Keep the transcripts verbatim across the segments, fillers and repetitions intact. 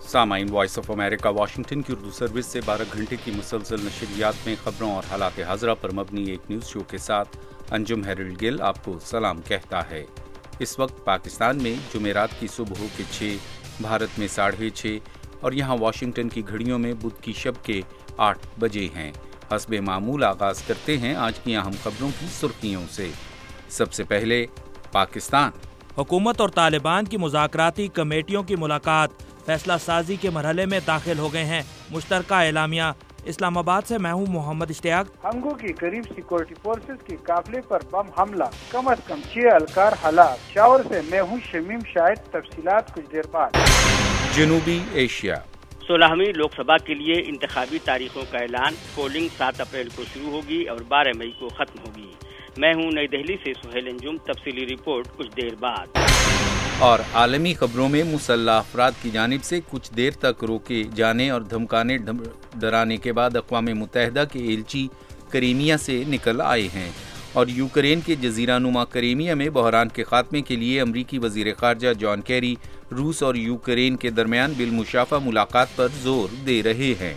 सामाइन voice of America Washington की Urdu service से बारह घंटे की मुसलसल नशरियात में खबरों और हालात हाज़रा पर मबनी एक न्यूज़ शो के साथ अंजुम हैरल्ड गिल आपको सलाम कहता है। इस वक्त पाकिस्तान में जुमेरात की सुबह के छः, भारत में साढ़े छः और यहाँ वाशिंगटन की घड़ियों में बुध की शब के आठ बजे हैं। हस्बे मामूल आगाज़ करते हैं आज की अहम खबरों की सुर्खियों से। सबसे पहले पाकिस्तान। हुकूमत और तालिबान की मुज़ाकराती कमेटियों की मुलाकात फैसला साजी के मरहले में दाखिल हो गए हैं। मुश्तरका एलामिया। इस्लामाबाद से मैं हूँ मोहम्मद इश्तियाक। हंगो के करीब सिक्योरिटी फोर्सेस के काफिले पर बम हमला, कम अज कम छह एहलकार हलाक। शावर से मैं हूँ शमीम शाहिद। तफसीलात कुछ देर बाद। जनूबी एशिया। सोलहवीं लोकसभा के लिए इंतखाबी तारीखों का ऐलान। पोलिंग सात अप्रैल को शुरू होगी और बारह मई को खत्म होगी। मैं हूँ नई दिल्ली से सुहेल अंजुम। तफसीली रिपोर्ट कुछ देर बाद। और आलमी खबरों में मुसल्लह अफराद की जानिब से कुछ देर तक रोके जाने और धमकाने डराने के बाद अक़वाम मुत्तहिदा के एलची करीमिया से निकल आए हैं और यूक्रेन के जजीरा नुमा करीमिया में बहरान के खात्मे के लिए अमरीकी वज़ीर ख़ारजा जॉन कैरी रूस और यूक्रेन के दरमियान बिलमुशाफा मुलाकात पर जोर दे रहे हैं।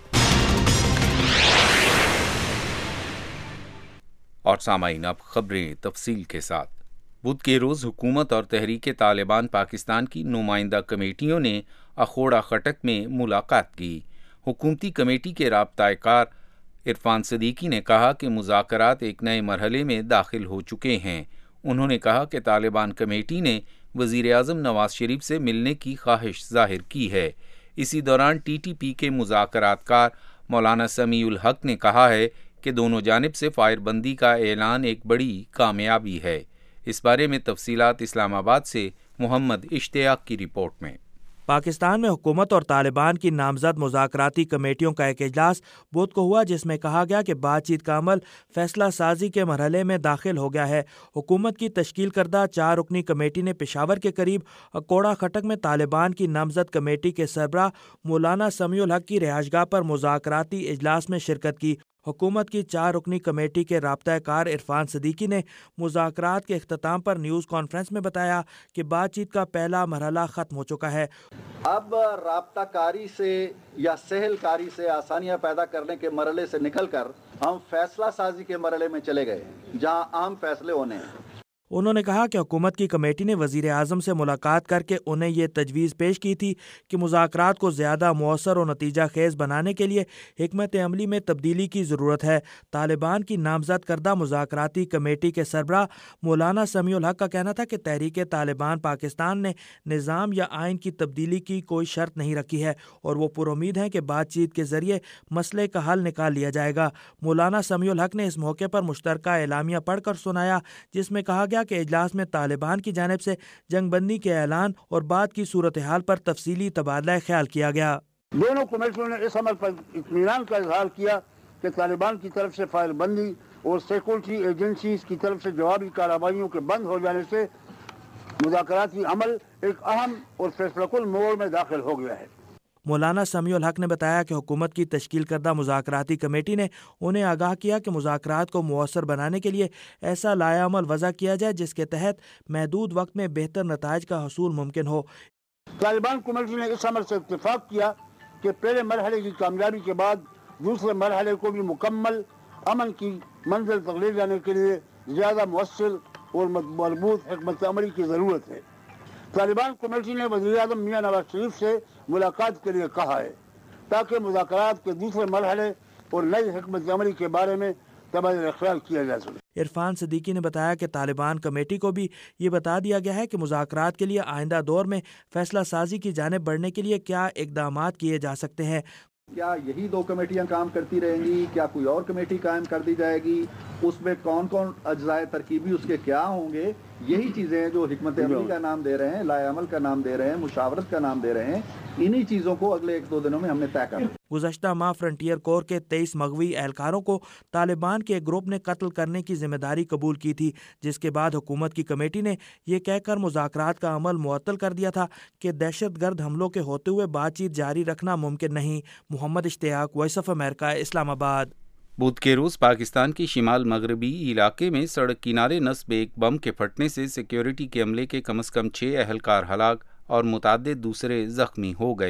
और सामाइन अब खबरें तफसील के साथ। बुध के रोज़ हुकूमत और तहरीक तालिबान पाकिस्तान की नुमाइंदा कमेटियों ने अखोड़ा खटक में मुलाकात की। हुकूमती कमेटी के राब्ता-ए-कार इरफान सदीकी ने कहा कि मुज़ाकरात एक नए मरहले में दाखिल हो चुके हैं। उन्होंने कहा कि तालिबान कमेटी ने वज़ीर आज़म नवाज शरीफ से मिलने की ख्वाहिश जाहिर की है। इसी दौरान टी टी पी के मुज़ाकरातकार मौलाना समीउल हक ने कहा है कि दोनों जानिब से फायरबंदी का ऐलान एक बड़ी कामयाबी है। इस बारे में तफसीलात इस्लामाबाद से मोहम्मद इश्तियाक की रिपोर्ट में। पाकिस्तान में हुकूमत और तालिबान की नामजद मुज़ाकराती कमेटियों का एक इजलास बुध को हुआ, जिसमें कहा गया कि बातचीत का अमल फैसला साजी के मरहले में दाखिल हो गया है। हुकूमत की तश्कील करदा चार रुकनी कमेटी ने पेशावर के करीब अकोड़ा खटक में तालिबान की नामजद कमेटी के सरबराह मौलाना समीउल हक की रिहाइशगाह पर मुज़ाकराती इजलास में शिरकत की। हुकूमत की चार रुकनी कमेटी के राब्ता-ए-कार इरफान सदीकी ने मुज़ाकरात के इख्तिताम पर न्यूज़ कॉन्फ्रेंस में बताया कि बातचीत का पहला मरहला ख़त्म हो चुका है। अब राब्ताकारी से या सहलकारी से आसानियां पैदा करने के मरहले से निकलकर हम फैसला साजी के मरहले में चले गए, जहां अहम फैसले होने हैं। उन्होंने कहा कि हुकूमत की कमेटी ने वज़ीर आज़म से मुलाकात करके उन्हें ये तजवीज़ पेश की थी कि मुज़ाकरात को ज़्यादा मौसर और नतीजा खेज़ बनाने के लिए हिकमत अमली में तब्दीली की ज़रूरत है। तालिबान की नामज़द करदा मुज़ाकराती कमेटी के सरबराह मौलाना समीउल हक का कहना था कि तहरीक तालिबान पाकिस्तान ने निज़ाम या आइन की तब्दीली की कोई शर्त नहीं रखी है और वो पुरुमीद हैं कि बातचीत के ज़रिए मसले का हल निकाल लिया जाएगा। मौलाना समीउल हक ने इस मौके पर मुश्तरका एलामिया पढ़कर सुनाया, जिसमें कहा गया के इजलास में तालिबान की जानिब से जंगबंदी के ऐलान और बाद की सूरत हाल पर तफसीली तबादला ख्याल किया गया। दोनों कमेटियों ने इस अमल पर इत्मीनान का इजहार किया कि तालिबान की तरफ से फायरबंदी और सिक्योरिटी एजेंसीज की तरफ से जवाबी कार्रवाइयों के बंद हो जाने से मुज़ाकराती अमल एक अहम और फैसलाकुल मोड़ में दाखिल हो गया है। मौलाना समीउल हक ने बताया कि हुकूमत की तश्कील करदा मुज़ाकराती कमेटी ने उन्हें आगाह किया कि मुज़ाकरात को मुअस्सर बनाने के लिए ऐसा लायाअमल वज़ा किया जाए जिसके तहत महदूद वक्त में बेहतर नताइज का हसूल मुमकिन हो। तालिबान कमेटी ने इस अमल से इत्तेफाक किया कि पहले मरहले की कामयाबी के बाद दूसरे मरहले को भी मुकम्मल अमन की मंजिल तक ले जाने के लिए ज़्यादा मुअस्सर और मजबूत हिकमत अमली की ज़रूरत है। तालिबान कमेटी ने वज़ीर आज़म मियां नवाज शरीफ से मुलाकात के लिए कहा है ताकि मुज़ाकरात के दूसरे मरहले और नई हिकमत अमली के बारे में तबादला ख्याल किया जा सके। इरफान सदीकी ने बताया कि तालिबान कमेटी को भी ये बता दिया गया है कि मुज़ाकरात के लिए आइंदा दौर में फैसला साजी की जानिब बढ़ने के लिए क्या इक़दाम किए जा सकते हैं। क्या यही दो कमेटियां काम करती रहेंगी, क्या कोई और कमेटी कायम कर दी जाएगी, उसमें कौन कौन अज्जाए तरकीबी उसके क्या होंगे, यही चीज़ें हैं जो हिकमत अमली का नाम दे रहे हैं, लाएअमल का नाम दे रहे हैं, मुशावरत का नाम दे रहे हैं। इन्हीं चीज़ों को अगले एक दो दिनों में हमने तय कर। गुज़श्ता माह फ्रंटियर कोर के तेईस मगवी एहलकारों को तालिबान के एक ग्रुप ने कत्ल करने की जिम्मेदारी कबूल की थी, जिसके बाद हुकूमत की कमेटी ने यह कहकर मुज़ाकरात का अमल मुअत्तल कर दिया था कि दहशत गर्द हमलों के होते हुए बातचीत जारी रखना मुमकिन नहीं। Mohammad Ishtiaq, voice of America, Islamabad. बुध के रोज़ पाकिस्तान के शिमाल मगरबी इलाके में सड़क किनारे नस्ब एक बम के फटने से सिक्योरिटी के अमले के कम अज़ कम छः अहलकार हलाक और मुतअद्दिद दूसरे ज़ख्मी हो गए।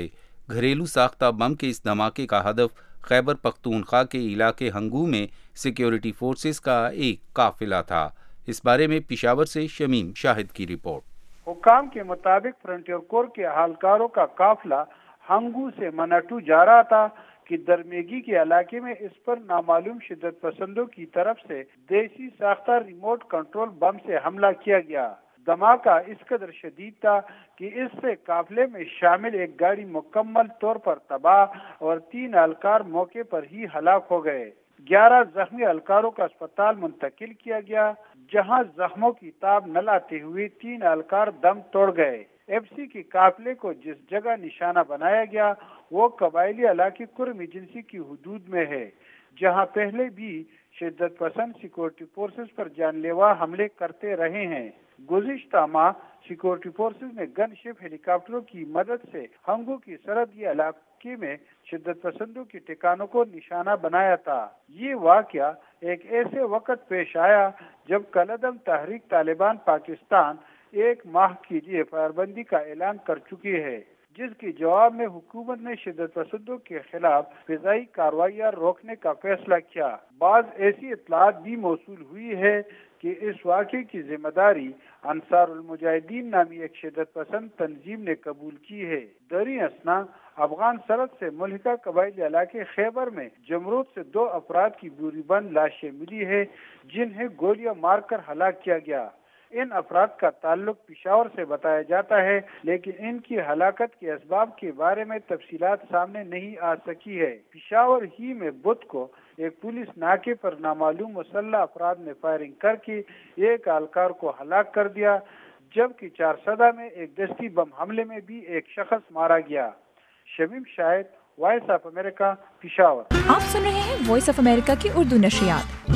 घरेलू साख्ता बम के इस धमाके का हदफ खैबर पख्तूनख्वा के इलाके हंगू में सिक्योरिटी फोर्सेस का एक काफिला था। इस बारे में पिशावर से शमीम शाहिद की रिपोर्ट। हुकाम के मुताबिक फ्रंटियर कोर के अहलकारों का काफिला हंगू से मनाटू जा रहा था कि दरमेगी के इलाके में इस पर नामालूम शिद्दत पसंदों की तरफ से देसी साख्ता रिमोट कंट्रोल बम से हमला किया गया। धमाका इस कदर शदीद था कि इससे काफिले में शामिल एक गाड़ी मुकम्मल तौर पर तबाह और तीन एहलकार मौके पर ही हलाक हो गए। ग्यारह जख्मी एहलकारों का अस्पताल मुंतकिल किया गया, जहां जख्मों की ताब न लाते हुए तीन एहलकार दम तोड़ गए। एफसी के काफिले को जिस जगह निशाना बनाया गया वो कबायली इलाके कुर्म एजेंसी की हुदूद में है, जहां पहले भी शिद्दत पसंद सिक्योरिटी फोर्सेस पर जानलेवा हमले करते रहे हैं। गुज़िश्ता माह सिक्योरिटी फोर्सेस ने गनशिप हेलीकॉप्टरों की मदद से हंगू की सरहदी इलाके में शिद्दत पसंदों के ठिकानों को निशाना बनाया था। ये वाकया एक ऐसे वक्त पेश आया जब कलअदम तहरीक तालिबान पाकिस्तान एक माह की लिए फायरबंदी का ऐलान कर चुकी है, जिसके जवाब में हुकूमत ने शिद्दत पसंदों के खिलाफ फिजाई कार्रवाइयां रोकने का फैसला किया। बाज़ ऐसी इत्तलात भी मौसूल हुई है कि इस वाक़े की जिम्मेदारी अंसारुल मुजाहिदीन नामी एक शिद्दत पसंद तंजीम ने कबूल की है। दरी असना अफगान सरहद से मुल्हिका कबायली इलाके खैबर में जमरूद से दो अफराद की दूरीबंद लाशें मिली है, जिन्हें गोलियां मारकर हलाक किया गया। इन अफराद का ताल्लुक पिशावर से बताया जाता है, लेकिन इनकी हलाकत के असबाब के बारे में तफसीलात सामने नहीं आ सकी है। पिशावर ही में बुध को एक पुलिस नाके पर नामालूम मुसल्लह अफराद ने फायरिंग करके एक एहलकार को हलाक कर दिया, जबकि चारसदा में एक दस्ती बम हमले में भी एक शख्स मारा गया। Shamim Shahid, voice of America, Peshawar. आप सुन रहे हैं वॉइस ऑफ अमेरिका की उर्दू नशरियात।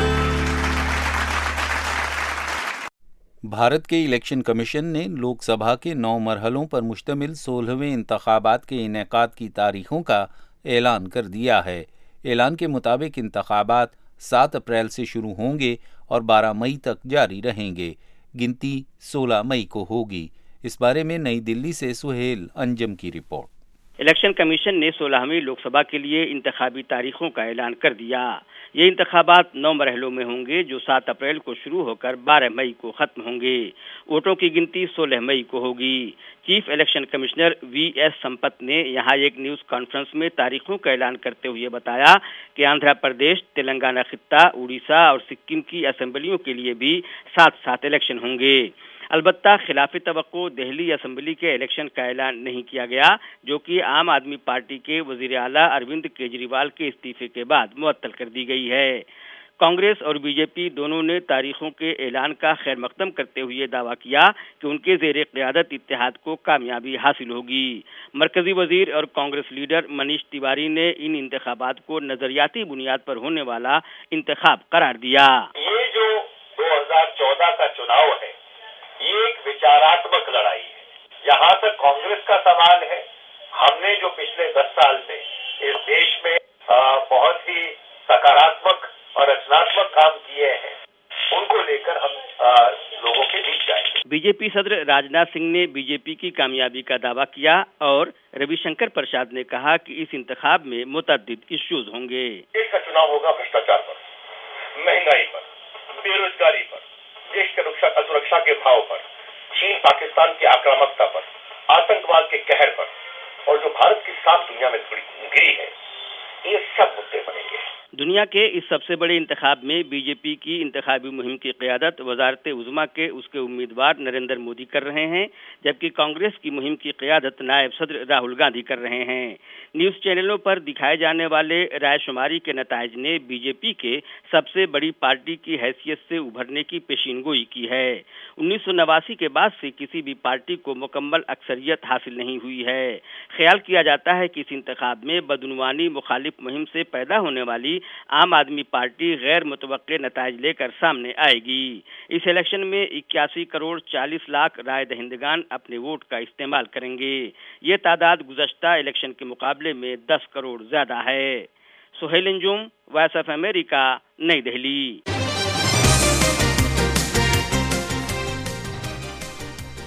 भारत के इलेक्शन कमीशन ने लोकसभा के नौ मरहलों पर मुश्तमिल सोलहवें इंतखाबात के इनेकाद की तारीखों का ऐलान कर दिया है। ऐलान के मुताबिक इंतखाबात सात अप्रैल से शुरू होंगे और बारह मई तक जारी रहेंगे। गिनती सोलह मई को होगी। इस बारे में नई दिल्ली से सुहेल अंजम की रिपोर्ट। इलेक्शन कमीशन ने सोलहवीं लोकसभा के लिए इंतखाबी तारीखों का ऐलान कर दिया। ये इंतखाबात नौ मरहलों में होंगे, जो सात अप्रैल को शुरू होकर बारह मई को खत्म होंगे। वोटों की गिनती सोलह मई को होगी। Chief election commissioner V S Sampath ने यहाँ एक न्यूज कॉन्फ्रेंस में तारीखों का ऐलान करते हुए बताया कि आंध्र प्रदेश, तेलंगाना खित्ता, उड़ीसा और सिक्किम की असेंबलियों के लिए भी साथ साथ इलेक्शन होंगे। अलबत्ता खिलाफ तवक्को दिल्ली असेंबली के इलेक्शन का ऐलान नहीं किया गया, जो कि आम आदमी पार्टी के वजीर आला अरविंद केजरीवाल के इस्तीफे के बाद मुअत्तल कर दी गई है। कांग्रेस और बीजेपी दोनों ने तारीखों के ऐलान का खैर मकदम करते हुए दावा किया कि उनके ज़ेरे क़यादत इत्तेहाद को कामयाबी हासिल होगी। मरकजी वजीर और कांग्रेस लीडर मनीष तिवारी ने इन इंतखाबात को नजरियाती बुनियाद पर होने वाला इंतखाब करार दिया। ये जो दो हज़ार चौदह का चुनाव है, ये एक विचारात्मक लड़ाई है। यहाँ तक कांग्रेस का सवाल है, हमने जो पिछले दस साल में इस देश में आ, बहुत ही सकारात्मक और रचनात्मक काम किए हैं, उनको लेकर हम आ, लोगों के बीच जाएंगे। बीजेपी सदर राजनाथ सिंह ने बीजेपी की कामयाबी का दावा किया और रविशंकर प्रसाद ने कहा कि इस इंतखाब में मुतअद्दिद इश्यूज होंगे। देश का चुनाव होगा भ्रष्टाचार पर, महंगाई पर, बेरोजगारी पर, देश के सुरक्षा के भाव पर, चीन पाकिस्तान की आक्रामकता पर, आतंकवाद के कहर पर, और जो भारत की साख दुनिया में गिरी है, ये सब मुद्दे बनेंगे। दुनिया के इस सबसे बड़े इंतखाब में बीजेपी की इंतखाबी मुहिम की क़यादत वजारत उज़्मा के उसके उम्मीदवार नरेंद्र मोदी कर रहे हैं, जबकि कांग्रेस की मुहिम की क़यादत नायब सदर राहुल गांधी कर रहे हैं। न्यूज़ चैनलों पर दिखाए जाने वाले रायशुमारी के नताइज ने बीजेपी के सबसे बड़ी पार्टी की हैसियत से उभरने की पेशीनगोई की है। उन्नीस सौ नवासी के बाद से किसी भी पार्टी को मुकम्मल अक्सरियत हासिल नहीं हुई है। ख्याल किया जाता है कि इस इंतखाब में बदउनवानी मुखालिफ मुहिम से पैदा होने वाली आम आदमी पार्टी गैर मुतवक्के नताइज लेकर सामने आएगी। इस इलेक्शन में इक्यासी करोड़ चालीस लाख राय दहिंदगान अपने वोट का इस्तेमाल करेंगे। ये तादाद गुज़श्ता इलेक्शन के मुकाबले में दस करोड़ ज्यादा है। Suhail Anjum, voice of America, नई दिल्ली।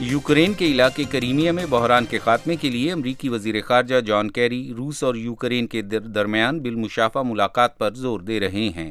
یوکرین کے علاقے کریمیا میں بحران کے خاتمے کے لیے امریکی وزیر خارجہ جان کیری روس اور یوکرین کے درمیان بالمشافہ ملاقات پر زور دے رہے ہیں۔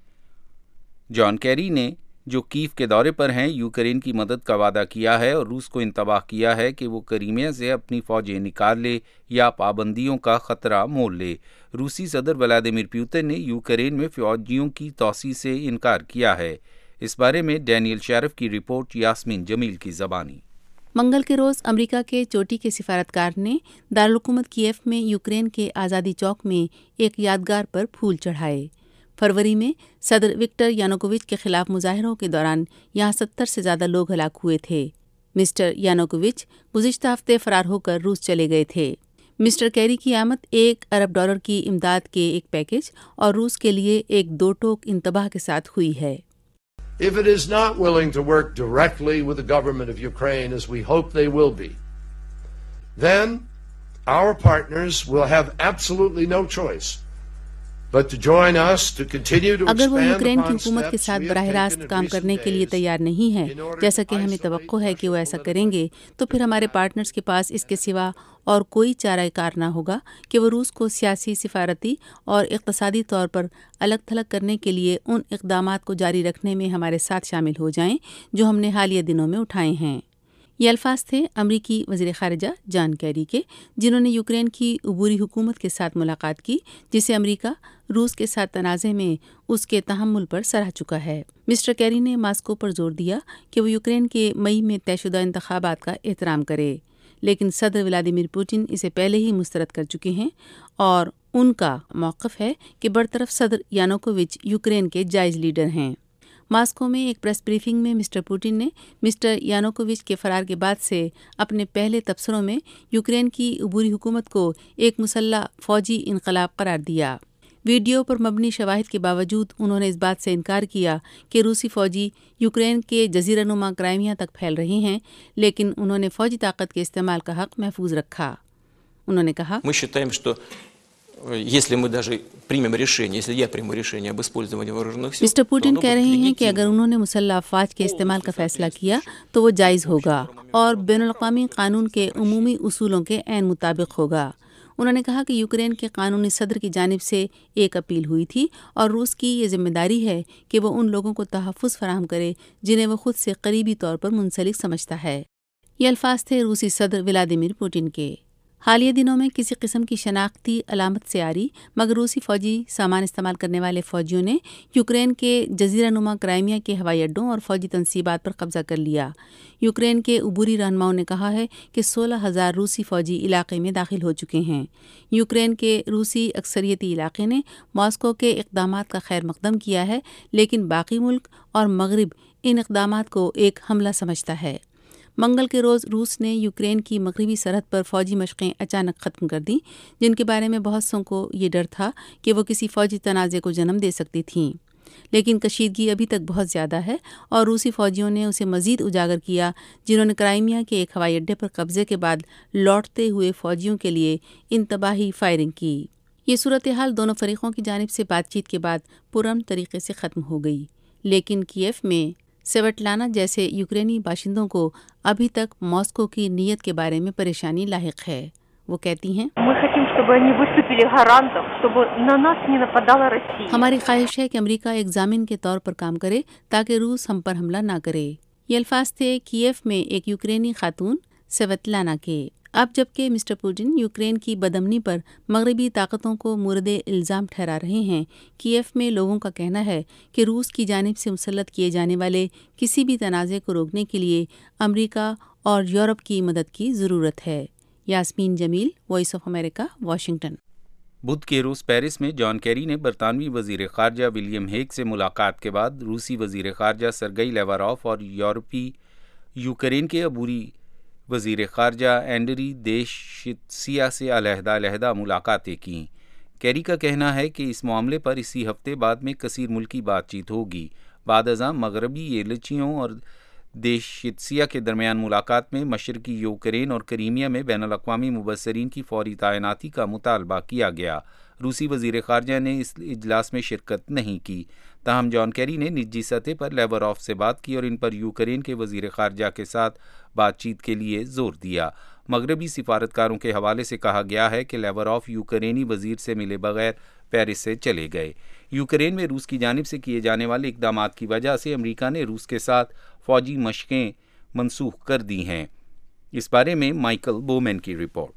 جان کیری نے جو کیف کے دورے پر ہیں یوکرین کی مدد کا وعدہ کیا ہے اور روس کو انتباہ کیا ہے کہ وہ کریمیا سے اپنی فوجیں نکال لے یا پابندیوں کا خطرہ مول لے۔ روسی صدر ولادیمیر پوتن نے یوکرین میں فوجیوں کی توسیع سے انکار کیا ہے۔ اس بارے میں ڈینیل شارف کی رپورٹ یاسمین جمیل کی زبانی۔ منگل کے روز امریکہ کے چوٹی کے سفارتکار نے دارالحکومت کیف میں یوکرین کے آزادی چوک میں ایک یادگار پر پھول چڑھائے۔ فروری میں صدر وکٹر یانوکووچ کے خلاف مظاہروں کے دوران یہاں ستر سے زیادہ لوگ ہلاک ہوئے تھے۔ مسٹر یانوکووچ گزشتہ ہفتے فرار ہو کر روس چلے گئے تھے۔ مسٹر کیری کی آمد ایک ارب ڈالر کی امداد کے ایک پیکج اور روس کے لیے ایک دو ٹوک انتباہ کے ساتھ ہوئی ہے۔ If it is not willing to work directly with the government of Ukraine, as we hope they will be, then our partners will have absolutely no choice but to join us to continue to expand اگر وہ Ukraine کی upon حکومت کے steps ساتھ we براہ have راست taken in کام کرنے recent کے لیے days تیار نہیں ہے، in order to جیسا کہ ہمیں isolate توقع ہے کہ وہ ایسا the کریں گے، تو پھر ہمارے پارٹنرز کے پاس اس کے سوا اور کوئی چارہ کار نہ ہوگا کہ وہ روس کو سیاسی، سفارتی اور اقتصادی طور پر الگ تھلگ کرنے کے لیے ان اقدامات کو جاری رکھنے میں ہمارے ساتھ شامل ہو جائیں جو ہم نے حالیہ دنوں میں اٹھائے ہیں۔ یہ الفاظ تھے امریکی وزیر خارجہ جان کیری کے، جنہوں نے یوکرین کی عبوری حکومت کے ساتھ ملاقات کی، جسے امریکہ روس کے ساتھ تنازع میں اس کے تحمل پر سراہ چکا ہے۔ مسٹر کیری نے ماسکو پر زور دیا کہ وہ یوکرین کے مئی میں طے شدہ انتخابات کا احترام کرے، لیکن صدر ولادیمیر پوٹن اسے پہلے ہی مسترد کر چکے ہیں اور ان کا موقف ہے کہ برطرف صدر یانوکووچ یوکرین کے جائز لیڈر ہیں۔ ماسکو میں ایک پریس بریفنگ میں مسٹر پوٹن نے مسٹر یانوکووچ کے فرار کے بعد سے اپنے پہلے تبصروں میں یوکرین کی عبوری حکومت کو ایک مسلح فوجی انقلاب قرار دیا۔ ویڈیو پر مبنی شواہد کے باوجود انہوں نے اس بات سے انکار کیا کہ روسی فوجی یوکرین کے جزیرہ نما کرائمیا تک پھیل رہے ہیں، لیکن انہوں نے فوجی طاقت کے استعمال کا حق محفوظ رکھا۔ انہوں نے کہا، مسٹر پوٹن کہہ رہے ہیں کہ اگر انہوں نے مسلح افواج کے استعمال کا فیصلہ کیا تو وہ جائز ہوگا اور بین الاقوامی قانون کے عمومی اصولوں کے عین مطابق ہوگا۔ انہوں نے کہا کہ یوکرین کے قانونی صدر کی جانب سے ایک اپیل ہوئی تھی اور روس کی یہ ذمہ داری ہے کہ وہ ان لوگوں کو تحفظ فراہم کرے جنہیں وہ خود سے قریبی طور پر منسلک سمجھتا ہے۔ یہ الفاظ تھے روسی صدر ولادیمیر پوٹن کے۔ حالیہ دنوں میں کسی قسم کی شناختی علامت سے آری مگر روسی فوجی سامان استعمال کرنے والے فوجیوں نے یوکرین کے جزیرہ نما کرائمیا کے ہوائی اڈوں اور فوجی تنصیبات پر قبضہ کر لیا۔ یوکرین کے عبوری رہنماؤں نے کہا ہے کہ سولہ ہزار روسی فوجی علاقے میں داخل ہو چکے ہیں۔ یوکرین کے روسی اکثریتی علاقے نے ماسکو کے اقدامات کا خیر مقدم کیا ہے، لیکن باقی ملک اور مغرب ان اقدامات کو ایک حملہ سمجھتا ہے۔ منگل کے روز روس نے یوکرین کی مغربی سرحد پر فوجی مشقیں اچانک ختم کر دیں، جن کے بارے میں بہت سوں کو یہ ڈر تھا کہ وہ کسی فوجی تنازع کو جنم دے سکتی تھیں، لیکن کشیدگی ابھی تک بہت زیادہ ہے اور روسی فوجیوں نے اسے مزید اجاگر کیا، جنہوں نے کرائمیا کے ایک ہوائی اڈے پر قبضے کے بعد لوٹتے ہوئے فوجیوں کے لیے انتباہی فائرنگ کی۔ یہ صورتحال دونوں فریقوں کی جانب سے بات چیت کے بعد پرامن طریقے سے ختم ہو گئی، لیکن کیف میں سویٹلانا جیسے یوکرینی باشندوں کو ابھی تک ماسکو کی نیت کے بارے میں پریشانی لاحق ہے۔ وہ کہتی ہیں، ہماری خواہش ہے کہ امریکہ ایک ضامن کے طور پر کام کرے تاکہ روس ہم پر حملہ نہ کرے۔ یہ الفاظ تھے کیف میں ایک یوکرینی خاتون سویتلانا کے۔ اب جبکہ مسٹر پوٹن یوکرین کی بدامنی پر مغربی طاقتوں کو مورد الزام ٹھہرا رہے ہیں، کیف میں لوگوں کا کہنا ہے کہ روس کی جانب سے مسلط کیے جانے والے کسی بھی تنازع کو روکنے کے لیے امریکہ اور یورپ کی مدد کی ضرورت ہے۔ Yasmeen Jamil, voice of America, Washington. بدھ کے روز پیرس میں جان کیری نے برطانوی وزیر خارجہ ولیم ہیگ سے ملاقات کے بعد روسی وزیر خارجہ سرگئی لیواروف اور یورپی یوکرین کے عبوری وزیر خارجہ اینڈری دیشچیا سے علیحدہ علیحدہ ملاقاتیں کیں۔ کیری کا کہنا ہے کہ اس معاملے پر اسی ہفتے بعد میں کثیر ملکی بات چیت ہوگی۔ بعد ازاں مغربی ایلچیوں اور دیشچیا کے درمیان ملاقات میں مشرقی یوکرین اور کریمیا میں بین الاقوامی مبصرین کی فوری تعیناتی کا مطالبہ کیا گیا۔ روسی وزیر خارجہ نے اس اجلاس میں شرکت نہیں کی. تاہم جان کیری نے نجی سطح پر لیوروف سے بات کی اور ان پر یوکرین کے وزیر خارجہ کے ساتھ بات چیت کے لیے زور دیا. مغربی سفارتکاروں کے حوالے سے کہا گیا ہے کہ لیوروف یوکرینی وزیر سے ملے بغیر پیرس سے چلے گئے. یوکرین میں روس کی جانب سے کیے جانے والے اقدامات کی وجہ سے امریکہ نے روس کے ساتھ فوجی مشقیں منسوخ کر دی ہیں. اس بارے میں مائیکل بومین کی رپورٹ.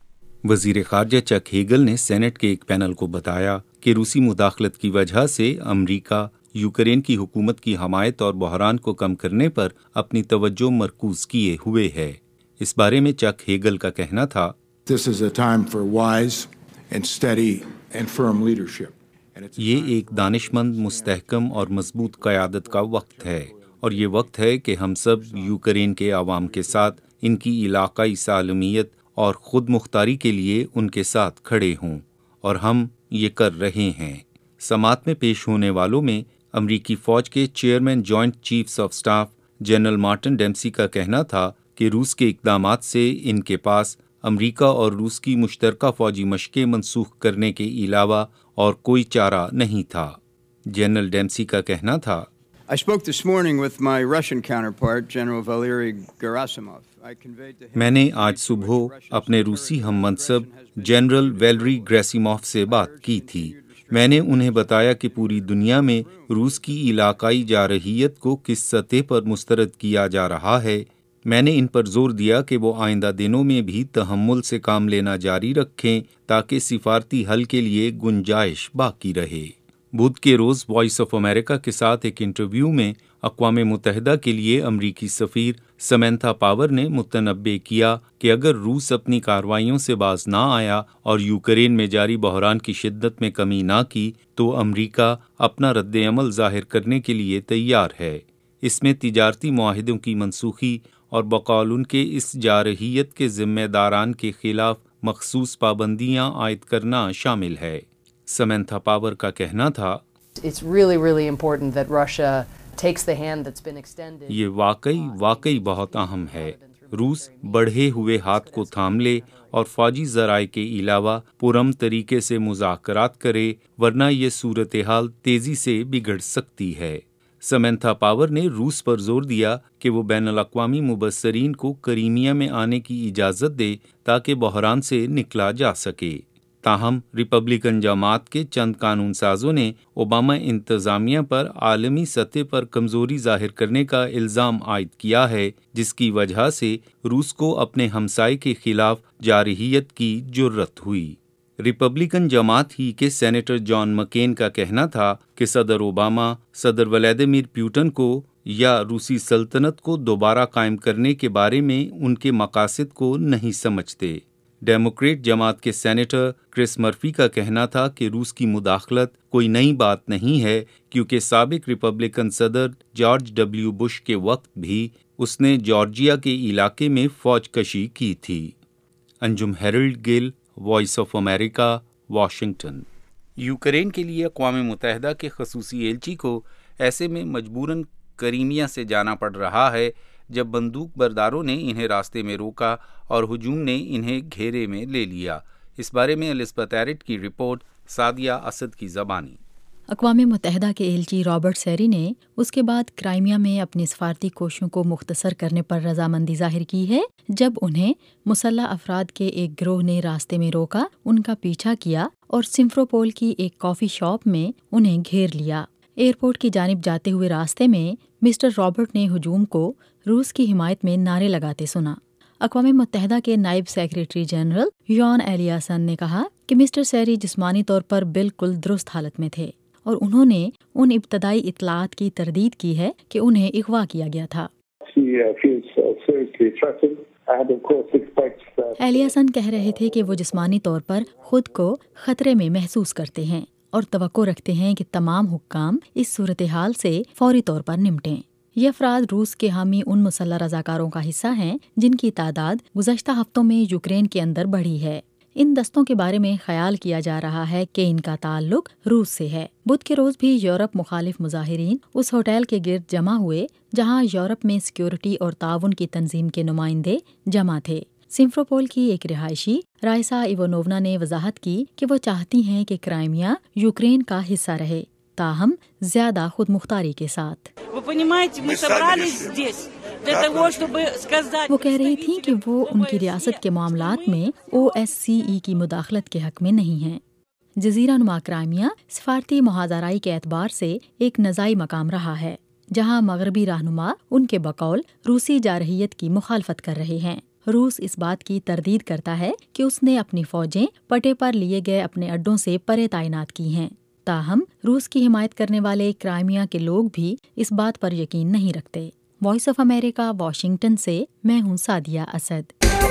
وزیر خارجہ چک ہیگل نے سینٹ کے ایک پینل کو بتایا کہ روسی مداخلت کی وجہ سے امریکہ یوکرین کی حکومت کی حمایت اور بحران کو کم کرنے پر اپنی توجہ مرکوز کیے ہوئے ہے. اس بارے میں چک ہیگل کا کہنا تھا، This is a time for wise and steady and firm leadership. یہ ایک دانش مند، مستحکم اور مضبوط قیادت کا وقت ہے، اور یہ وقت ہے کہ ہم سب یوکرین کے عوام کے ساتھ ان کی علاقائی سالمیت اور خود مختاری کے لیے ان کے ساتھ کھڑے ہوں، اور ہم یہ کر رہے ہیں. سماعت میں پیش ہونے والوں میں امریکی فوج کے chairman joint chiefs of staff general Martin Dempsey کا کہنا تھا کہ روس کے اقدامات سے ان کے پاس امریکہ اور روس کی مشترکہ فوجی مشقیں منسوخ کرنے کے علاوہ اور کوئی چارہ نہیں تھا. جنرل ڈیمسی کا کہنا تھا، I spoke this morning with my Russian counterpart, General Valery Gerasimov. I conveyed to him میں نے آج صبح اپنے روسی ہم منصب جنرل ویلری گریسیموف سے بات کی تھی. میں نے انہیں بتایا کہ پوری دنیا میں روس کی علاقائی جارحیت کو کس سطح پر مسترد کیا جا رہا ہے. میں نے ان پر زور دیا کہ وہ آئندہ دنوں میں بھی تحمل سے کام لینا جاری رکھیں تاکہ سفارتی حل کے لیے گنجائش باقی رہے. بدھ کے روز وائس آف امریکہ کے ساتھ ایک انٹرویو میں اقوام متحدہ کے لیے امریکی سفیر سمینتھا پاور نے متنبع کیا کہ اگر روس اپنی کارروائیوں سے باز نہ آیا اور یوکرین میں جاری بحران کی شدت میں کمی نہ کی تو امریکہ اپنا رد عمل ظاہر کرنے کے لیے تیار ہے. اس میں تجارتی معاہدوں کی منسوخی اور بقول ان کے اس جارحیت کے ذمہ داران کے خلاف مخصوص پابندیاں عائد کرنا شامل ہے. سمینتھا پاور کا کہنا تھا، It's really, really important that Russia takes the hand that's been extended. یہ واقعی واقعی بہت اہم ہے. روس بڑھے ہوئے ہاتھ کو تھام لے اور فوجی ذرائع کے علاوہ پرامن طریقے سے مذاکرات کرے، ورنہ یہ صورتحال تیزی سے بگڑ سکتی ہے. سمینتھا پاور نے روس پر زور دیا کہ وہ بین الاقوامی مبصرین کو کریمیا میں آنے کی اجازت دے تاکہ بحران سے نکلا جا سکے. تاہم ریپبلکن جماعت کے چند قانون سازوں نے اوباما انتظامیہ پر عالمی سطح پر کمزوری ظاہر کرنے کا الزام عائد کیا ہے، جس کی وجہ سے روس کو اپنے ہمسائے کے خلاف جارحیت کی جرأت ہوئی. ریپبلکن جماعت ہی کے سینیٹر جان مکین کا کہنا تھا کہ صدر اوباما صدر ولادیمیر پوٹن کو یا روسی سلطنت کو دوبارہ قائم کرنے کے بارے میں ان کے مقاصد کو نہیں سمجھتے. ڈیموکریٹ جماعت کے سینیٹر کرس مرفی کا کہنا تھا کہ روس کی مداخلت کوئی نئی بات نہیں ہے، کیونکہ سابق ریپبلکن صدر جارج ڈبلیو بش کے وقت بھی اس نے جارجیا کے علاقے میں فوج کشی کی تھی. Anjum Harold Gill, voice of America, Washington. Ukraine کے لیے اقوام متحدہ کے خصوصی ایلچی کو ایسے میں مجبوراً کریمیا سے جانا پڑ رہا ہے جب بندوق برداروں نے انہیں راستے میں روکا اور ہجوم نے انہیں گھیرے میں لے لیا. اس بارے میں الزبتھ ایرٹ کی رپورٹ، سعدیہ اسد کی زبانی. اقوام متحدہ کے ایلچی رابرٹ سیری نے اس کے بعد کرائمیا میں اپنی سفارتی کوششوں کو مختصر کرنے پر رضامندی ظاہر کی ہے جب انہیں مسلح افراد کے ایک گروہ نے راستے میں روکا، ان کا پیچھا کیا اور سمفروپول کی ایک کافی شاپ میں انہیں گھیر لیا. ایئرپورٹ کی جانب جاتے ہوئے راستے میں مسٹر رابرٹ نے ہجوم کو روس کی حمایت میں نعرے لگاتے سنا. اقوام متحدہ کے نائب سیکریٹری جنرل یان ایلیاسن نے کہا کہ مسٹر سیری جسمانی طور پر بالکل درست حالت میں تھے اور انہوں نے ان ابتدائی اطلاعات کی تردید کی ہے کہ انہیں اغوا کیا گیا تھا. ایلیاسن کہہ رہے تھے کہ وہ جسمانی طور پر خود کو خطرے میں محسوس کرتے ہیں اور توقع رکھتے ہیں کہ تمام حکام اس صورتحال سے فوری طور پر نمٹیں. یہ افراد روس کے حامی ان مسلح رضاکاروں کا حصہ ہیں جن کی تعداد گزشتہ ہفتوں میں یوکرین کے اندر بڑھی ہے. ان دستوں کے بارے میں خیال کیا جا رہا ہے کہ ان کا تعلق روس سے ہے. بدھ کے روز بھی یورپ مخالف مظاہرین اس ہوٹل کے گرد جمع ہوئے جہاں یورپ میں سیکیورٹی اور تعاون کی تنظیم کے نمائندے جمع تھے. سمفروپول کی ایک رہائشی رائسا ایوانوونا نے وضاحت کی کہ وہ چاہتی ہیں کہ کرائمیا یوکرین کا حصہ رہے، تاہم زیادہ خود مختاری کے ساتھ۔ وہ کہہ رہی تھیں کہ وہ ان کی ریاست کے معاملات میں او ایس سی ای کی مداخلت کے حق میں نہیں ہیں۔ جزیرہ نما کرائمیا سفارتی محاذرائی کے اعتبار سے ایک نزاعی مقام رہا ہے، جہاں مغربی رہنما ان کے بقول روسی جارحیت کی مخالفت کر رہے ہیں۔ روس اس بات کی تردید کرتا ہے کہ اس نے اپنی فوجیں پٹے پر لیے گئے اپنے اڈوں سے پرے تعینات کی ہیں، تاہم روس کی حمایت کرنے والے کرائمیا کے لوگ بھی اس بات پر یقین نہیں رکھتے۔ وائس آف امریکہ، واشنگٹن سے میں ہوں سعدیہ اسد۔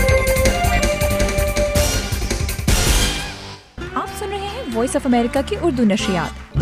آپ سن رہے ہیں وائس آف امریکہ کی اردو نشریات۔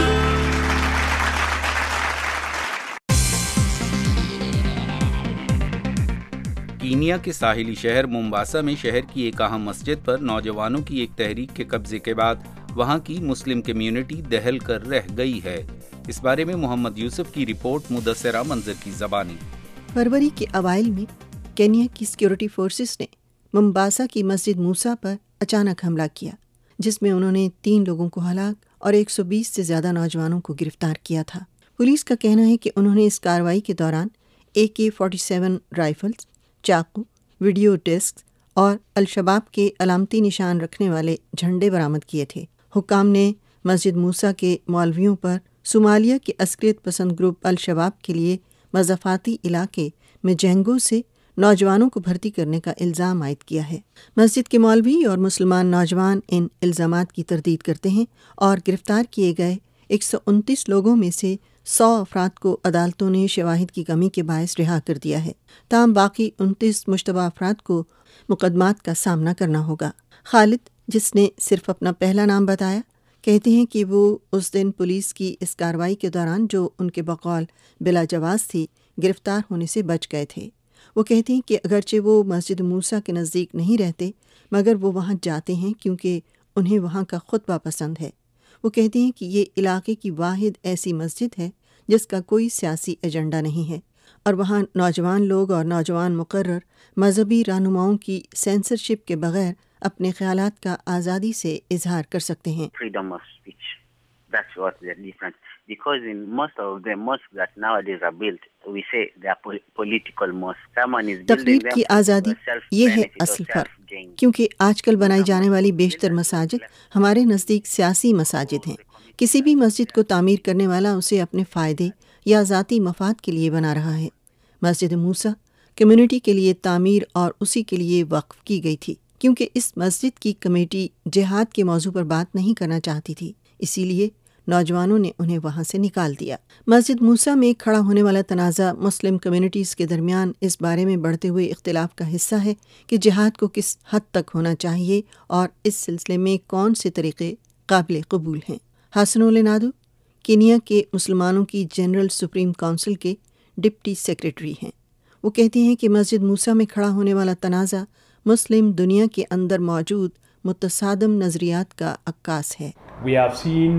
کینیا کے ساحلی شہر مومباسا میں شہر کی ایک اہم مسجد پر نوجوانوں کی ایک تحریک کے قبضے کے بعد وہاں کی مسلم کمیونٹی دہل کر رہ گئی ہے۔ اس بارے میں محمد یوسف کی رپورٹ، مدثرہ منظر کی زبانی۔ فروری کے اوائل میں کینیا کی سیکورٹی فورسز نے مومباسا کی مسجد موسیٰ پر اچانک حملہ کیا، جس میں انہوں نے تین لوگوں کو ہلاک اور ایک سو بیس سے زیادہ نوجوانوں کو گرفتار کیا تھا۔ پولیس کا کہنا ہے کہ انہوں نے اس کارروائی کے دوران A K forty seven rifles, چاقو، ویڈیو ڈسک اور الشباب کے علامتی نشان رکھنے والے جھنڈے برآمد کیے تھے۔ حکام نے مسجد موسیٰ کے مولویوں پر صومالیہ کے عسکریت پسند گروپ الشباب کے لیے مضافاتی علاقے میں جنگوں سے نوجوانوں کو بھرتی کرنے کا الزام عائد کیا ہے۔ مسجد کے مولوی اور مسلمان نوجوان ان الزامات کی تردید کرتے ہیں اور گرفتار کیے گئے ایک سو انتیس لوگوں میں سے سو افراد کو عدالتوں نے شواہد کی کمی کے باعث رہا کر دیا ہے، تاہم باقی انتیس مشتبہ افراد کو مقدمات کا سامنا کرنا ہوگا۔ خالد، جس نے صرف اپنا پہلا نام بتایا، کہتے ہیں کہ وہ اس دن پولیس کی اس کارروائی کے دوران، جو ان کے بقول بلا جواز تھی، گرفتار ہونے سے بچ گئے تھے۔ وہ کہتے ہیں کہ اگرچہ وہ مسجد موسیٰ کے نزدیک نہیں رہتے، مگر وہ وہاں جاتے ہیں کیونکہ انہیں وہاں کا خطبہ پسند ہے۔ وہ کہتے ہیں کہ یہ علاقے کی واحد ایسی مسجد ہے جس کا کوئی سیاسی ایجنڈا نہیں ہے، اور وہاں نوجوان لوگ اور نوجوان مقرر مذہبی رہنماؤں کی سینسرشپ کے بغیر اپنے خیالات کا آزادی سے اظہار کر سکتے ہیں۔ Freedom of speech. That's what the difference. Because in most of the mosques that nowadays are built, we say they are pol- political mosques. Someone is building تقریر them کی آزادی یہ ہے اصل فرق، کیونکہ آج کل بنائی جانے والی بیشتر مساجد ہمارے نزدیک سیاسی مساجد ہیں۔ کسی بھی مسجد کو تعمیر کرنے والا اسے اپنے فائدے یا ذاتی مفاد کے لیے بنا رہا ہے۔ مسجد موسیٰ کمیونٹی کے لیے تعمیر اور اسی کے لیے وقف کی گئی تھی، کیونکہ اس مسجد کی کمیٹی جہاد کے موضوع پر بات نہیں کرنا چاہتی تھی، اسی لیے نوجوانوں نے انہیں وہاں سے نکال دیا۔ مسجد موسیٰ میں کھڑا ہونے والا تنازع مسلم کمیونٹیز کے درمیان اس بارے میں بڑھتے ہوئے اختلاف کا حصہ ہے کہ جہاد کو کس حد تک ہونا چاہیے اور اس سلسلے میں کون سے طریقے قابل قبول ہیں۔ حسن نادو کینیا کے مسلمانوں کی جنرل سپریم کونسل کے ڈپٹی سیکریٹری ہیں۔ وہ کہتے ہیں کہ مسجد موسیٰ میں کھڑا ہونے والا تنازع مسلم دنیا کے اندر موجود متصادم نظریات کا عکاس ہے۔ We have seen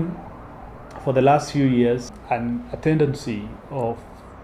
for the last few years an, a tendency of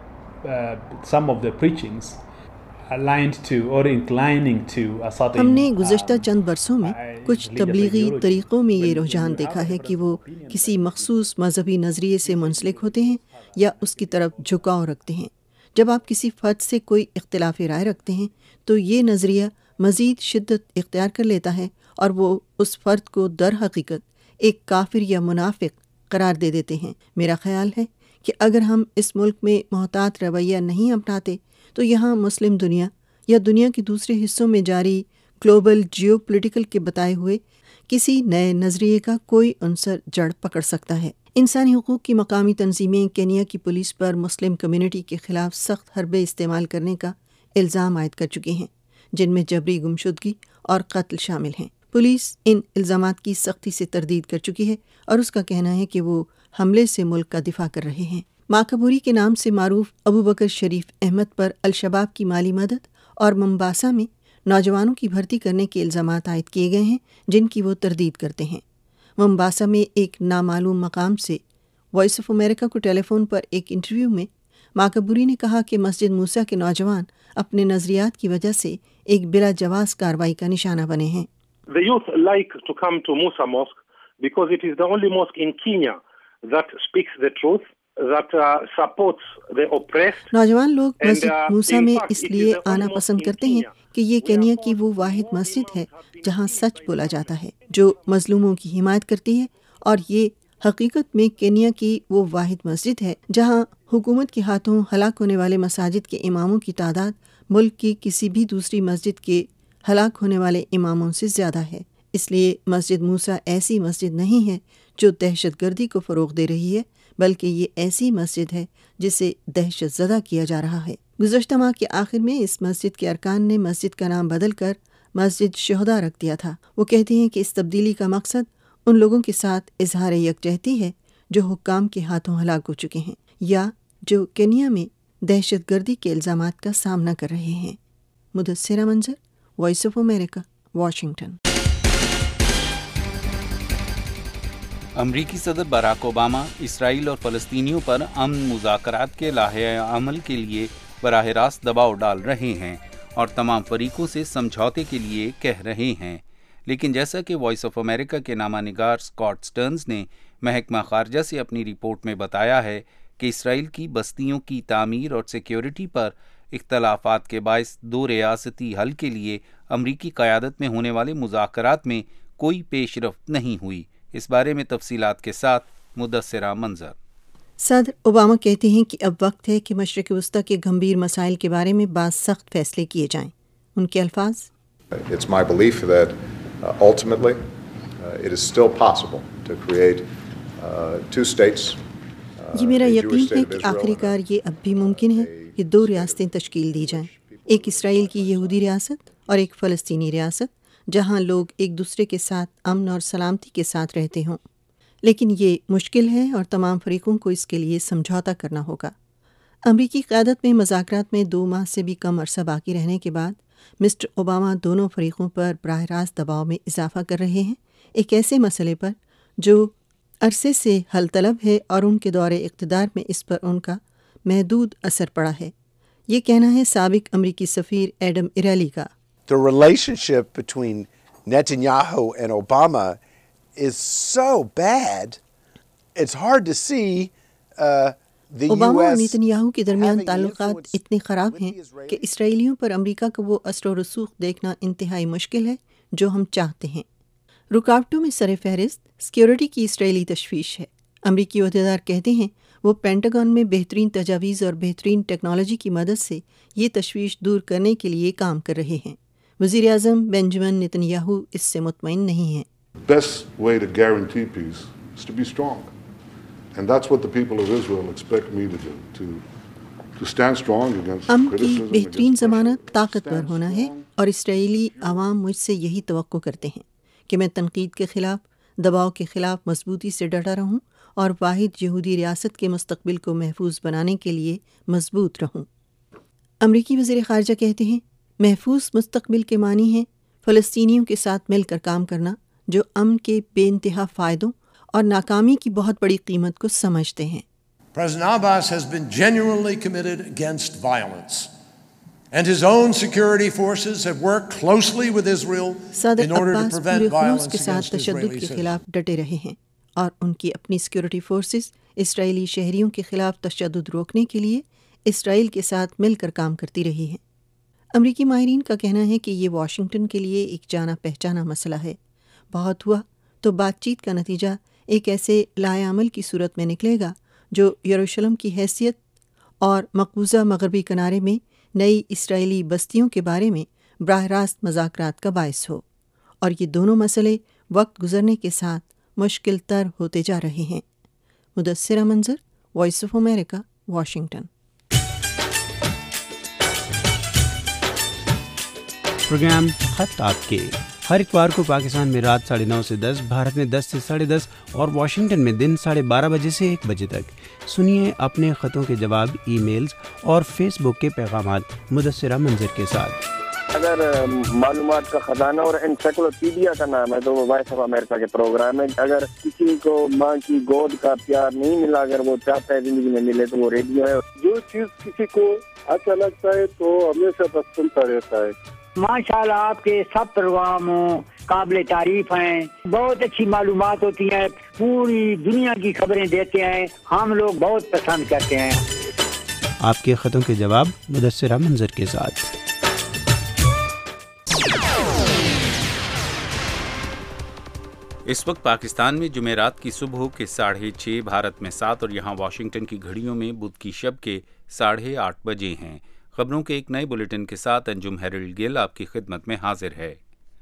uh, some of the preachings aligned to or inclining to a certain ہم نے گزشتہ چند برسوں میں کچھ تبلیغی طریقوں میں یہ رجحان دیکھا ہے کہ وہ کسی مخصوص مذہبی نظریے سے منسلک ہوتے ہیں یا اس کی طرف جھکاؤ رکھتے ہیں۔ جب آپ کسی فرد سے کوئی اختلاف رائے رکھتے ہیں تو یہ نظریہ مزید شدت اختیار کر لیتا ہے اور وہ اس فرد کو در حقیقت ایک کافر یا منافق قرار دے دیتے ہیں۔ میرا خیال ہے کہ اگر ہم اس ملک میں محتاط رویہ نہیں اپناتے تو یہاں مسلم دنیا یا دنیا کے دوسرے حصوں میں جاری گلوبل جیو پولیٹیکل کے بتائے ہوئے کسی نئے نظریے کا کوئی عنصر جڑ پکڑ سکتا ہے۔ انسانی حقوق کی مقامی تنظیمیں کینیا کی پولیس پر مسلم کمیونٹی کے خلاف سخت حربے استعمال کرنے کا الزام عائد کر چکی ہیں، جن میں جبری گمشدگی اور قتل شامل ہیں۔ پولیس ان الزامات کی سختی سے تردید کر چکی ہے اور اس کا کہنا ہے کہ وہ حملے سے ملک کا دفاع کر رہے ہیں۔ ماکبوری کے نام سے معروف ابو بکر شریف احمد پر الشباب کی مالی مدد اور مومباسا میں نوجوانوں کی بھرتی کرنے کے الزامات عائد کیے گئے ہیں، جن کی وہ تردید کرتے ہیں۔ مومباسا میں ایک نامعلوم مقام سے وائس آف امریکہ کو ٹیلی فون پر ایک انٹرویو میں ماکبوری نے کہا کہ مسجد موسیٰ کے نوجوان اپنے نظریات کی وجہ سے ایک بلا جواز کارروائی کا نشانہ بنے ہیں۔ The youth like to come to Musa Mosque because it is the only mosque in Kenya that speaks the truth, that uh, supports the oppressed. نوجوان لوگ مسجد موسیٰ میں اس لیے آنا پسند کرتے ہیں کہ یہ کینیا کی وہ واحد مسجد ہے جہاں سچ بولا جاتا ہے، جو مظلوموں کی حمایت کرتی ہے، اور یہ حقیقت میں کینیا کی وہ واحد مسجد ہے جہاں حکومت کے ہاتھوں ہلاک ہونے والے مساجد کے اماموں کی تعداد ملک کی کسی بھی دوسری مسجد کے ہلاک ہونے والے اماموں سے زیادہ ہے۔ اس لیے مسجد موسیٰ ایسی مسجد نہیں ہے جو دہشت گردی کو فروغ دے رہی ہے، بلکہ یہ ایسی مسجد ہے جسے دہشت زدہ کیا جا رہا ہے۔ گزشتہ ماہ کے آخر میں اس مسجد کے ارکان نے مسجد کا نام بدل کر مسجد شہداء رکھ دیا تھا۔ وہ کہتے ہیں کہ اس تبدیلی کا مقصد ان لوگوں کے ساتھ اظہار یکجہتی ہے جو حکام کے ہاتھوں ہلاک ہو چکے ہیں یا جو کینیا میں دہشت گردی کے الزامات کا سامنا کر رہے ہیں۔ Mudassira Manzar, voice of America, Washington. امریکی صدر باراک اوباما اسرائیل اور فلسطینیوں پر امن مذاکرات کے لائحہ عمل کے لیے براہ راست دباؤ ڈال رہے ہیں اور تمام فریقوں سے سمجھوتے کے لیے کہہ رہے ہیں، لیکن جیسا کہ وائس آف امریکہ کے نامہ نگار اسکاٹ سٹرنز نے محکمہ خارجہ سے اپنی رپورٹ میں بتایا ہے کہ اسرائیل کی بستیوں کی تعمیر اور سیکیورٹی پر اختلافات کے باعث دو ریاستی حل کے لیے امریکی قیادت میں ہونے والے مذاکرات میں کوئی پیش رفت نہیں ہوئی۔ اس بارے میں تفصیلات کے ساتھ مدثرہ منظر۔ صدر اوباما کہتے ہیں کہ اب وقت ہے کہ مشرق وسطی کے گمبھیر مسائل کے بارے میں بعض سخت فیصلے کیے جائیں۔ ان کے الفاظ: It's my belief that uh, ultimately uh, it is still possible to create uh, two states. یہ میرا یقین ہے کہ آخری کار یہ اب بھی ممکن ہے کہ دو ریاستیں تشکیل دی جائیں، ایک اسرائیل کی یہودی ریاست اور ایک فلسطینی ریاست، جہاں لوگ ایک دوسرے کے ساتھ امن اور سلامتی کے ساتھ رہتے ہوں۔ لیکن یہ مشکل ہے اور تمام فریقوں کو اس کے لیے سمجھوتا کرنا ہوگا۔ امریکی قیادت میں مذاکرات میں دو ماہ سے بھی کم عرصہ باقی رہنے کے بعد مسٹر اوباما دونوں فریقوں پر براہ راست دباؤ میں اضافہ کر رہے ہیں، ایک ایسے مسئلے پر جو عرصے سے حل طلب ہے اور ان کے دور اقتدار میں اس پر ان کا محدود اثر پڑا ہے۔ یہ کہنا ہے سابق امریکی سفیر ایڈم ایریلی کا۔ The relationship between Netanyahu and Obama is so bad, it's hard to see uh, the U S Obama اور نیتنیاہو کے درمیان تعلقات اتنے خراب ہیں کہ اسرائیلیوں پر امریکہ کا وہ اثر و رسوخ دیکھنا انتہائی مشکل ہے جو ہم چاہتے ہیں۔ رکاوٹوں میں سر فہرست سیکیورٹی کی اسرائیلی تشویش ہے۔ امریکی عہدیدار کہتے ہیں وہ پینٹاگن میں بہترین تجاویز اور بہترین ٹیکنالوجی کی مدد سے یہ تشویش دور کرنے کے لیے کام کر رہے ہیں۔ وزیر اعظم بینجامن نیتنیاہو اس سے مطمئن نہیں ہیں۔ Best way to guarantee peace is to be strong. And that's what the people of Israel expect me to do, to, to stand strong against امن کی criticism. بہترین ضمانت طاقتور ہونا ہے اور اسرائیلی عوام مجھ سے یہی توقع کرتے ہیں کہ میں تنقید کے خلاف، دباؤ کے خلاف مضبوطی سے ڈٹا رہوں اور واحد یہودی ریاست کے مستقبل کو محفوظ بنانے کے لیے مضبوط رہوں۔ امریکی وزیر خارجہ کہتے ہیں محفوظ مستقبل کے معنی ہیں فلسطینیوں کے ساتھ مل کر کام کرنا جو امن کے بے انتہا فائدوں اور ناکامی کی بہت بڑی قیمت کو سمجھتے ہیں۔ President Abbas has been genuinely committed against violence, and his own security forces have worked closely with Israel in order to prevent violence کے ساتھ against تشدد Israeli کے citizens. خلاف ڈٹے رہے ہیں اور ان کی اپنی سیکورٹی فورسز اسرائیلی شہریوں کے خلاف تشدد روکنے کے لیے اسرائیل کے ساتھ مل کر کام کرتی رہی ہیں۔ امریکی ماہرین کا کہنا ہے کہ یہ واشنگٹن کے لیے ایک جانا پہچانا مسئلہ ہے۔ بہت ہوا تو بات چیت کا نتیجہ ایک ایسے لائحہ عمل کی صورت میں نکلے گا جو یروشلم کی حیثیت اور مقبوضہ مغربی کنارے میں نئی اسرائیلی بستیوں کے بارے میں براہ راست مذاکرات کا باعث ہو، اور یہ دونوں مسئلے وقت گزرنے کے ساتھ مشکل تر ہوتے جا رہے ہیں۔ Mudassira Manzar, voice of America, Washington. Programme خط آپ کے ہر اتوار کو پاکستان میں رات ساڑھے نو سے دس، بھارت میں دس سے ساڑھے دس اور واشنگٹن میں دن ساڑھے بارہ بجے سے ایک بجے تک۔ سنیے اپنے خطوں کے جواب ای میلز اور فیس بک کے پیغامات مدثرہ منظر کے ساتھ۔ اگر معلومات کا خزانہ اور انسائکلوپیڈیا کا نام ہے تو وہ وائس آف امریکہ کے پروگرام ہے. اگر کسی کو ماں کی گود کا پیار نہیں ملا، اگر وہ چاہتا ہے زندگی میں ملے، تو وہ ریڈیو ہے. جو چیز کسی کو اچھا لگتا ہے تو ہمیشہ بس سنتا رہتا ہے. ماشاءاللہ آپ کے سب پروگرام قابل تعریف ہیں، بہت اچھی معلومات ہوتی ہیں، پوری دنیا کی خبریں دیتے ہیں، ہم لوگ بہت پسند کرتے ہیں. آپ کے خطوں کے جواب مدثرہ منظر کے ساتھ. اس وقت پاکستان میں جمعرات کی صبح کے ساڑھے چھ، بھارت میں سات اور یہاں واشنگٹن کی گھڑیوں میں بدھ کی شب کے ساڑھے آٹھ بجے ہیں. خبروں کے ایک نئے بلیٹن کے ساتھ انجم ہیرلڈ گل آپ کی خدمت میں حاضر ہے.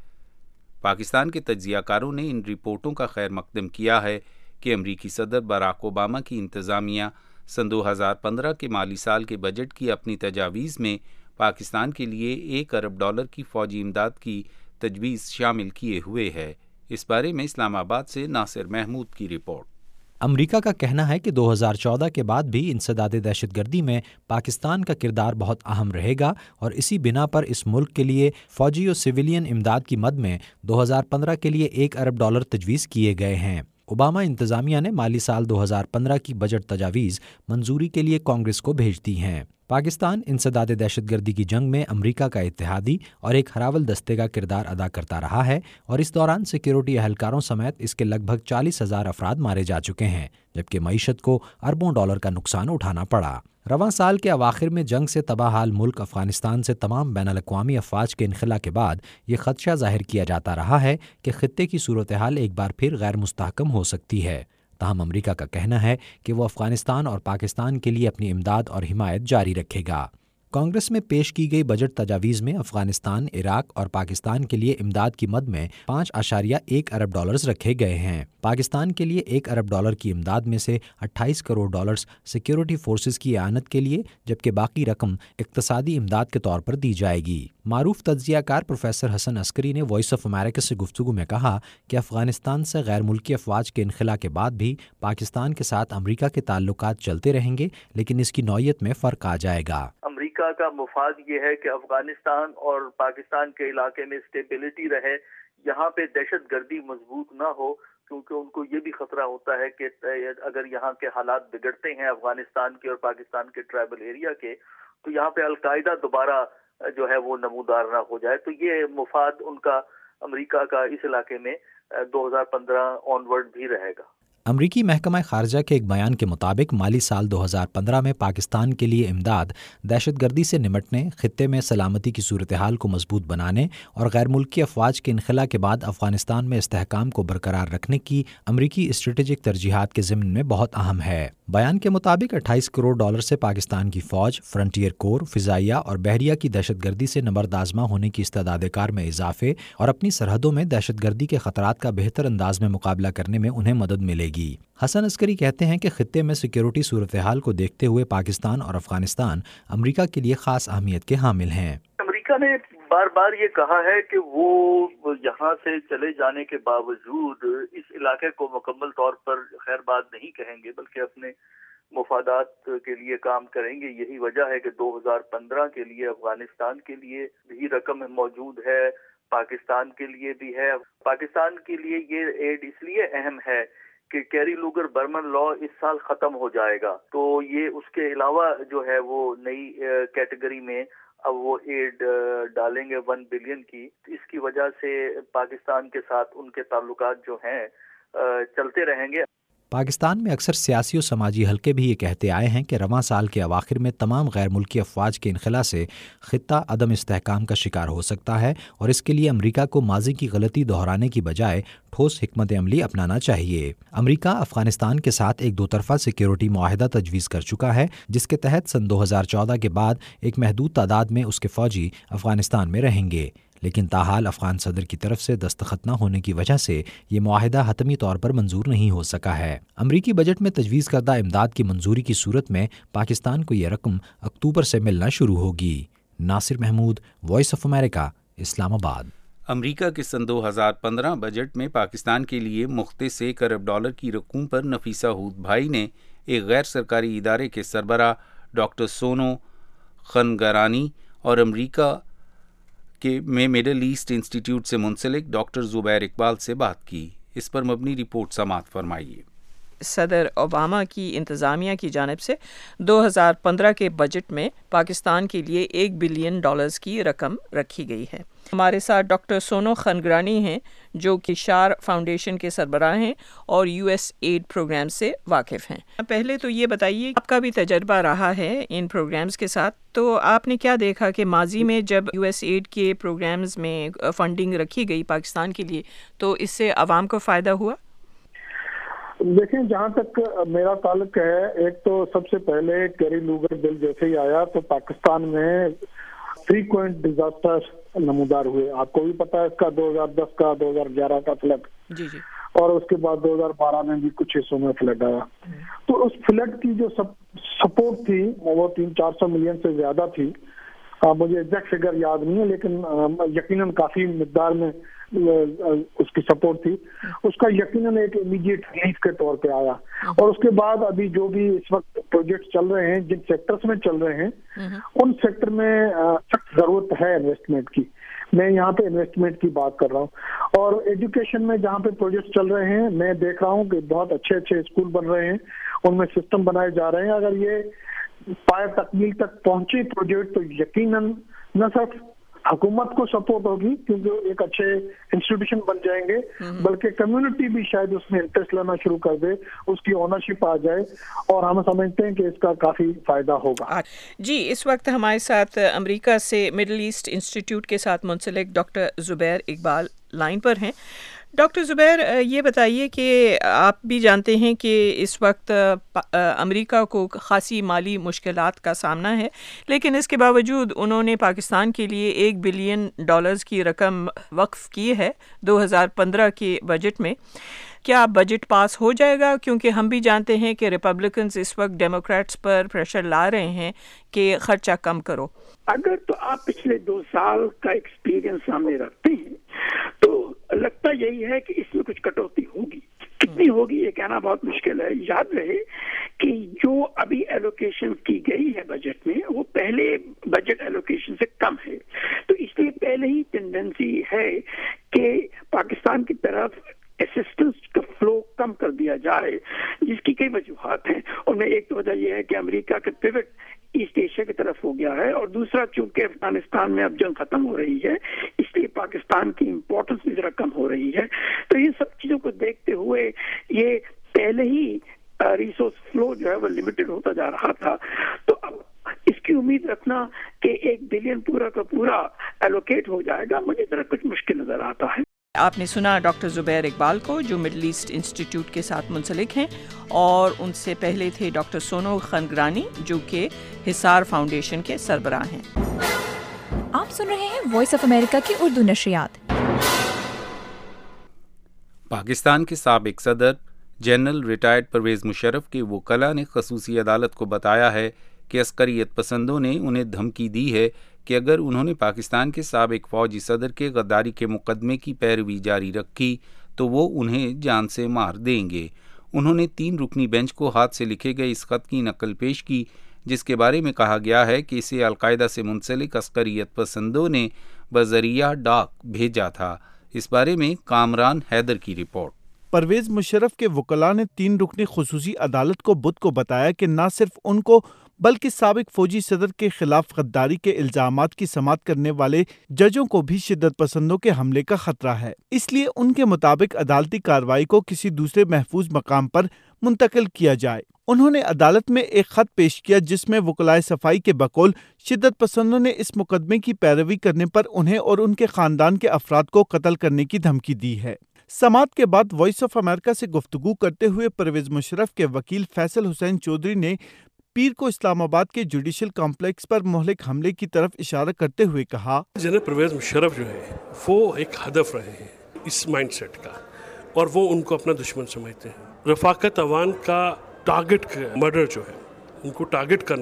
پاکستان کے تجزیہ کاروں نے ان رپورٹوں کا خیر مقدم کیا ہے کہ امریکی صدر باراک اوباما کی انتظامیہ سن دو ہزار پندرہ کے مالی سال کے بجٹ کی اپنی تجاویز میں پاکستان کے لیے ایک ارب ڈالر کی فوجی امداد کی تجویز شامل کیے ہوئے ہے. اس بارے میں اسلام آباد سے ناصر محمود کی رپورٹ. امریکہ کا کہنا ہے کہ دو ہزار چودہ کے بعد بھی انسداد دہشت گردی میں پاکستان کا کردار بہت اہم رہے گا اور اسی بنا پر اس ملک کے لیے فوجی اور سویلین امداد کی مد میں دو ہزار پندرہ کے لیے ایک ارب ڈالر تجویز کیے گئے ہیں. اوباما انتظامیہ نے مالی سال دو ہزار پندرہ کی بجٹ تجاویز منظوری کے لیے کانگریس کو بھیج دی ہیں. پاکستان انسداد دہشت گردی کی جنگ میں امریکہ کا اتحادی اور ایک ہراول دستے کا کردار ادا کرتا رہا ہے اور اس دوران سیکیورٹی اہلکاروں سمیت اس کے لگ بھگ چالیس ہزار افراد مارے جا چکے ہیں، جبکہ معیشت کو اربوں ڈالر کا نقصان اٹھانا پڑا. رواں سال کے اواخر میں جنگ سے تباہ حال ملک افغانستان سے تمام بین الاقوامی افواج کے انخلا کے بعد یہ خدشہ ظاہر کیا جاتا رہا ہے کہ خطے کی صورتحال ایک بار پھر غیر مستحکم ہو سکتی ہے. تاہم امریکہ کا کہنا ہے کہ وہ افغانستان اور پاکستان کے لیے اپنی امداد اور حمایت جاری رکھے گا. کانگریس میں پیش کی گئی بجٹ تجاویز میں افغانستان، عراق اور پاکستان کے لیے امداد کی مد میں پانچ اشاریہ ایک ارب ڈالرز رکھے گئے ہیں. پاکستان کے لیے ایک ارب ڈالر کی امداد میں سے اٹھائیس کروڑ ڈالرز سیکیورٹی فورسز کی اعانت کے لیے، جبکہ باقی رقم اقتصادی امداد کے طور پر دی جائے گی. معروف تجزیہ کار پروفیسر حسن عسکری نے وائس آف امریکہ سے گفتگو میں کہا کہ افغانستان سے غیر ملکی افواج کے انخلا کے بعد بھی پاکستان کے ساتھ امریکہ کے تعلقات چلتے رہیں گے، لیکن اس کی نوعیت میں فرق آ جائے گا. امریکہ کا مفاد یہ ہے کہ افغانستان اور پاکستان کے علاقے میں اسٹیبلٹی رہے، یہاں پہ دہشت گردی مضبوط نہ ہو، کیونکہ ان کو یہ بھی خطرہ ہوتا ہے کہ اگر یہاں کے حالات بگڑتے ہیں افغانستان کے اور پاکستان کے ٹرائبل ایریا کے، تو یہاں پہ القاعدہ دوبارہ جو ہے وہ نمودار نہ ہو جائے. تو یہ مفاد ان کا امریکہ کا اس علاقے میں دو ہزار پندرہ آنورڈ بھی رہے گا. امریکی محکمہ خارجہ کے ایک بیان کے مطابق مالی سال دو ہزار پندرہ میں پاکستان کے لیے امداد دہشت گردی سے نمٹنے، خطے میں سلامتی کی صورتحال کو مضبوط بنانے اور غیر ملکی افواج کے انخلا کے بعد افغانستان میں استحکام کو برقرار رکھنے کی امریکی اسٹریٹجک ترجیحات کے ضمن میں بہت اہم ہے. بیان کے مطابق اٹھائیس کروڑ ڈالر سے پاکستان کی فوج، فرنٹیئر کور، فضائیہ اور بحریہ کی دہشت گردی سے نبرد آزما ہونے کی استعداد کار میں اضافے اور اپنی سرحدوں میں دہشت گردی کے خطرات کا بہتر انداز میں مقابلہ کرنے میں انہیں مدد ملے گی. حسن عسکری کہتے ہیں کہ خطے میں سیکیورٹی صورتحال کو دیکھتے ہوئے پاکستان اور افغانستان امریکہ کے لیے خاص اہمیت کے حامل ہیں. امریکہ نے بار بار یہ کہا ہے کہ وہ یہاں سے چلے جانے کے باوجود اس علاقے کو مکمل طور پر خیر بات نہیں کہیں گے، بلکہ اپنے مفادات کے لیے کام کریں گے. یہی وجہ ہے کہ دو ہزار پندرہ کے لیے افغانستان کے لیے بھی رقم موجود ہے، پاکستان کے لیے بھی ہے. پاکستان کے لیے یہ ایڈ اس لیے اہم ہے کہ کیری لوگر برمن لا اس سال ختم ہو جائے گا، تو یہ اس کے علاوہ جو ہے وہ نئی کیٹیگری میں اب وہ ایڈ ڈالیں گے ون بلین کی. اس کی وجہ سے پاکستان کے ساتھ ان کے تعلقات جو ہیں چلتے رہیں گے. پاکستان میں اکثر سیاسی و سماجی حلقے بھی یہ کہتے آئے ہیں کہ رواں سال کے اواخر میں تمام غیر ملکی افواج کے انخلا سے خطہ عدم استحکام کا شکار ہو سکتا ہے اور اس کے لیے امریکہ کو ماضی کی غلطی دہرانے کی بجائے ٹھوس حکمت عملی اپنانا چاہیے. امریکہ افغانستان کے ساتھ ایک دو طرفہ سیکیورٹی معاہدہ تجویز کر چکا ہے، جس کے تحت سن دو ہزار چودہ کے بعد ایک محدود تعداد میں اس کے فوجی افغانستان میں رہیں گے، لیکن تاحال افغان صدر کی طرف سے دستخط نہ ہونے کی وجہ سے یہ معاہدہ حتمی طور پر منظور نہیں ہو سکا ہے. امریکی بجٹ میں تجویز کردہ امداد کی منظوری کی صورت میں پاکستان کو یہ رقم اکتوبر سے ملنا شروع ہوگی. Nasir Mahmood, voice of America, Islamabad. America کے سن دو ہزار پندرہ بجٹ میں پاکستان کے لیے مختص ایک ارب ڈالر کی رقوم پر نفیسہ ہود بھائی نے ایک غیر سرکاری ادارے کے سربراہ ڈاکٹر سونو خنگرانی اور امریکہ کے میں مڈل ایسٹ انسٹیٹیوٹ سے منسلک ڈاکٹر زبیر اقبال سے بات کی. اس پر مبنی رپورٹ سماعت فرمائیے. صدر اوباما کی انتظامیہ کی جانب سے دو ہزار پندرہ کے بجٹ میں پاکستان کے لیے ایک بلین ڈالرز کی رقم رکھی گئی ہے. ہمارے ساتھ ڈاکٹر سونو خنگرانی ہیں جو کہ شار فاؤنڈیشن کے سربراہ ہیں اور یو ایس ایڈ پروگرام سے واقف ہیں. پہلے تو یہ بتائیے آپ کا بھی تجربہ رہا ہے ان پروگرامز کے ساتھ، تو آپ نے کیا دیکھا کہ ماضی میں جب یو ایس ایڈ کے پروگرامز میں فنڈنگ رکھی گئی پاکستان کے لیے تو اس سے عوام کو فائدہ ہوا؟ دیکھیں، جہاں تک میرا تعلق ہے، ایک تو سب سے پہلے کیری لوگر بل جیسے ہی آیا تو پاکستان میں فریکوینٹ ڈیزاسٹر نمودار ہوئے. آپ کو بھی پتا ہے اس کا دو ہزار دس کا، دو ہزار گیارہ کا فلڈ، جی جی اور اس کے بعد دو ہزار بارہ میں بھی کچھ حصوں میں فلڈ آیا. تو اس فلڈ کی جو سپورٹ تھی وہ تین چار سو ملین سے زیادہ تھی. مجھے ایگزیکٹ فگر یاد نہیں ہے لیکن یقیناً کافی مقدار میں اس کی سپورٹ تھی. اس کا یقیناً ایک امیڈیٹ ریلیف کے طور پہ آیا. اور اس کے بعد ابھی جو بھی اس وقت پروجیکٹ چل رہے ہیں، جن سیکٹرز میں چل رہے ہیں، ان سیکٹر میں سخت ضرورت ہے انویسٹمنٹ کی. میں یہاں پہ انویسٹمنٹ کی بات کر رہا ہوں. اور ایجوکیشن میں جہاں پہ پروجیکٹ چل رہے ہیں، میں دیکھ رہا ہوں کہ بہت اچھے اچھے اسکول بن رہے ہیں، ان میں سسٹم بنائے جا رہے ہیں. اگر یہ پائے تکمیل تک پہنچے پروجیکٹ تو یقیناً نہ صرف حکومت کو سپورٹ ہوگی کیونکہ ایک اچھے انسٹیٹیوشن بن جائیں گے، بلکہ کمیونٹی بھی شاید اس میں انٹرسٹ لینا شروع کر دے، اس کی اونرشپ آ جائے، اور ہم سمجھتے ہیں کہ اس کا کافی فائدہ ہوگا. جی، اس وقت ہمارے ساتھ امریکہ سے مڈل ایسٹ انسٹیٹیوٹ کے ساتھ منسلک ڈاکٹر زبیر اقبال لائن پر ہیں. ڈاکٹر زبیر، یہ بتائیے کہ آپ بھی جانتے ہیں کہ اس وقت امریکہ کو خاصی مالی مشکلات کا سامنا ہے، لیکن اس کے باوجود انہوں نے پاکستان کے لیے ایک بلین ڈالرز کی رقم وقف کی ہے دو ہزار پندرہ کے بجٹ میں. کیا بجٹ پاس ہو جائے گا؟ کیونکہ ہم بھی جانتے ہیں کہ ریپبلکنز اس وقت ڈیموکریٹس پر پریشر لا رہے ہیں کہ خرچہ کم کرو. اگر تو آپ پچھلے دو سال کا ایکسپیرینس سامنے رکھتے ہیں تو لگتا یہی ہے کہ اس میں کچھ کٹوتی ہوگی. کتنی ہوگی یہ کہنا بہت مشکل ہے. یاد رہے کہ جو ابھی ایلوکیشن کی گئی ہے بجٹ میں وہ پہلے بجٹ ایلوکیشن سے کم ہے، تو اس لیے پہلے ہی ٹینڈنسی ہے کہ پاکستان کی طرف اسسٹنس کا فلو کم کر دیا جائے، جس کی کئی وجوہات ہیں. ان میں ایک تو وجہ یہ ہے کہ امریکہ کا پیوٹ ایسٹ ایشیا کی طرف ہو گیا ہے، اور دوسرا چونکہ افغانستان میں اب جنگ ختم ہو رہی ہے اس لیے پاکستان کی امپورٹنس بھی ذرا کم ہو رہی ہے. تو ان سب چیزوں کو دیکھتے ہوئے یہ پہلے ہی ریسورس فلو جو ہے وہ لمیٹڈ ہوتا جا رہا تھا. تو اب اس کی امید رکھنا کہ ایک بلین پورا کا پورا ایلوکیٹ ہو جائے گا مجھے ذرا کچھ مشکل نظر آتا ہے. آپ نے سنا ڈاکٹر زبیر اقبال کو جو مڈل ایسٹ انسٹیٹیوٹ کے ساتھ منسلک ہیں، اور ان سے پہلے تھے ڈاکٹر سونو خنگرانی جو کہ حصار فاؤنڈیشن کے سربراہ ہیں. آپ سن رہے ہیں وائس آف امریکہ کی اردو نشریات. پاکستان کے سابق صدر جنرل ریٹائرڈ پرویز مشرف کے وکلاء نے خصوصی عدالت کو بتایا ہے کہ عسکریت پسندوں نے انہیں دھمکی دی ہے کہ اگر انہوں نے پاکستان کے سابق فوجی صدر کے غداری کے مقدمے کی پیروی جاری رکھی تو وہ انہیں جان سے مار دیں گے. انہوں نے تین رکنی بینچ کو ہاتھ سے لکھے گئے اس خط کی نقل پیش کی جس کے بارے میں کہا گیا ہے کہ اسے القاعدہ سے منسلک عسکریت پسندوں نے بذریعہ ڈاک بھیجا تھا. اس بارے میں کامران حیدر کی رپورٹ. پرویز مشرف کے وکلاء نے تین رکنی خصوصی عدالت کو بدھ کو بتایا کہ نہ صرف ان کو بلکہ سابق فوجی صدر کے خلاف غداری کے الزامات کی سماعت کرنے والے ججوں کو بھی شدت پسندوں کے حملے کا خطرہ ہے. اس لیے ان کے مطابق عدالتی کارروائی کو کسی دوسرے محفوظ مقام پر منتقل کیا جائے. انہوں نے عدالت میں ایک خط پیش کیا جس میں وکلائے صفائی کے بقول شدت پسندوں نے اس مقدمے کی پیروی کرنے پر انہیں اور ان کے خاندان کے افراد کو قتل کرنے کی دھمکی دی ہے. سماعت کے بعد وائس آف امریکہ سے گفتگو کرتے ہوئے پرویز مشرف کے وکیل فیصل حسین چودھری نے پیر کو اسلام آباد کے جوڈیشل کمپلیکس پر مہلک حملے کی طرف اشارہ کرتے ہوئے کہا، جنرل پرویز مشرف جو ہے وہ ایک ہدف رہے ہیں اس مائنڈ سیٹ کا، اور وہ ان کو اپنا دشمن سمجھتے ہیں. رفاقت عوان کا ٹارگٹ مرڈر جو ہے ان کو ٹارگٹ کرنا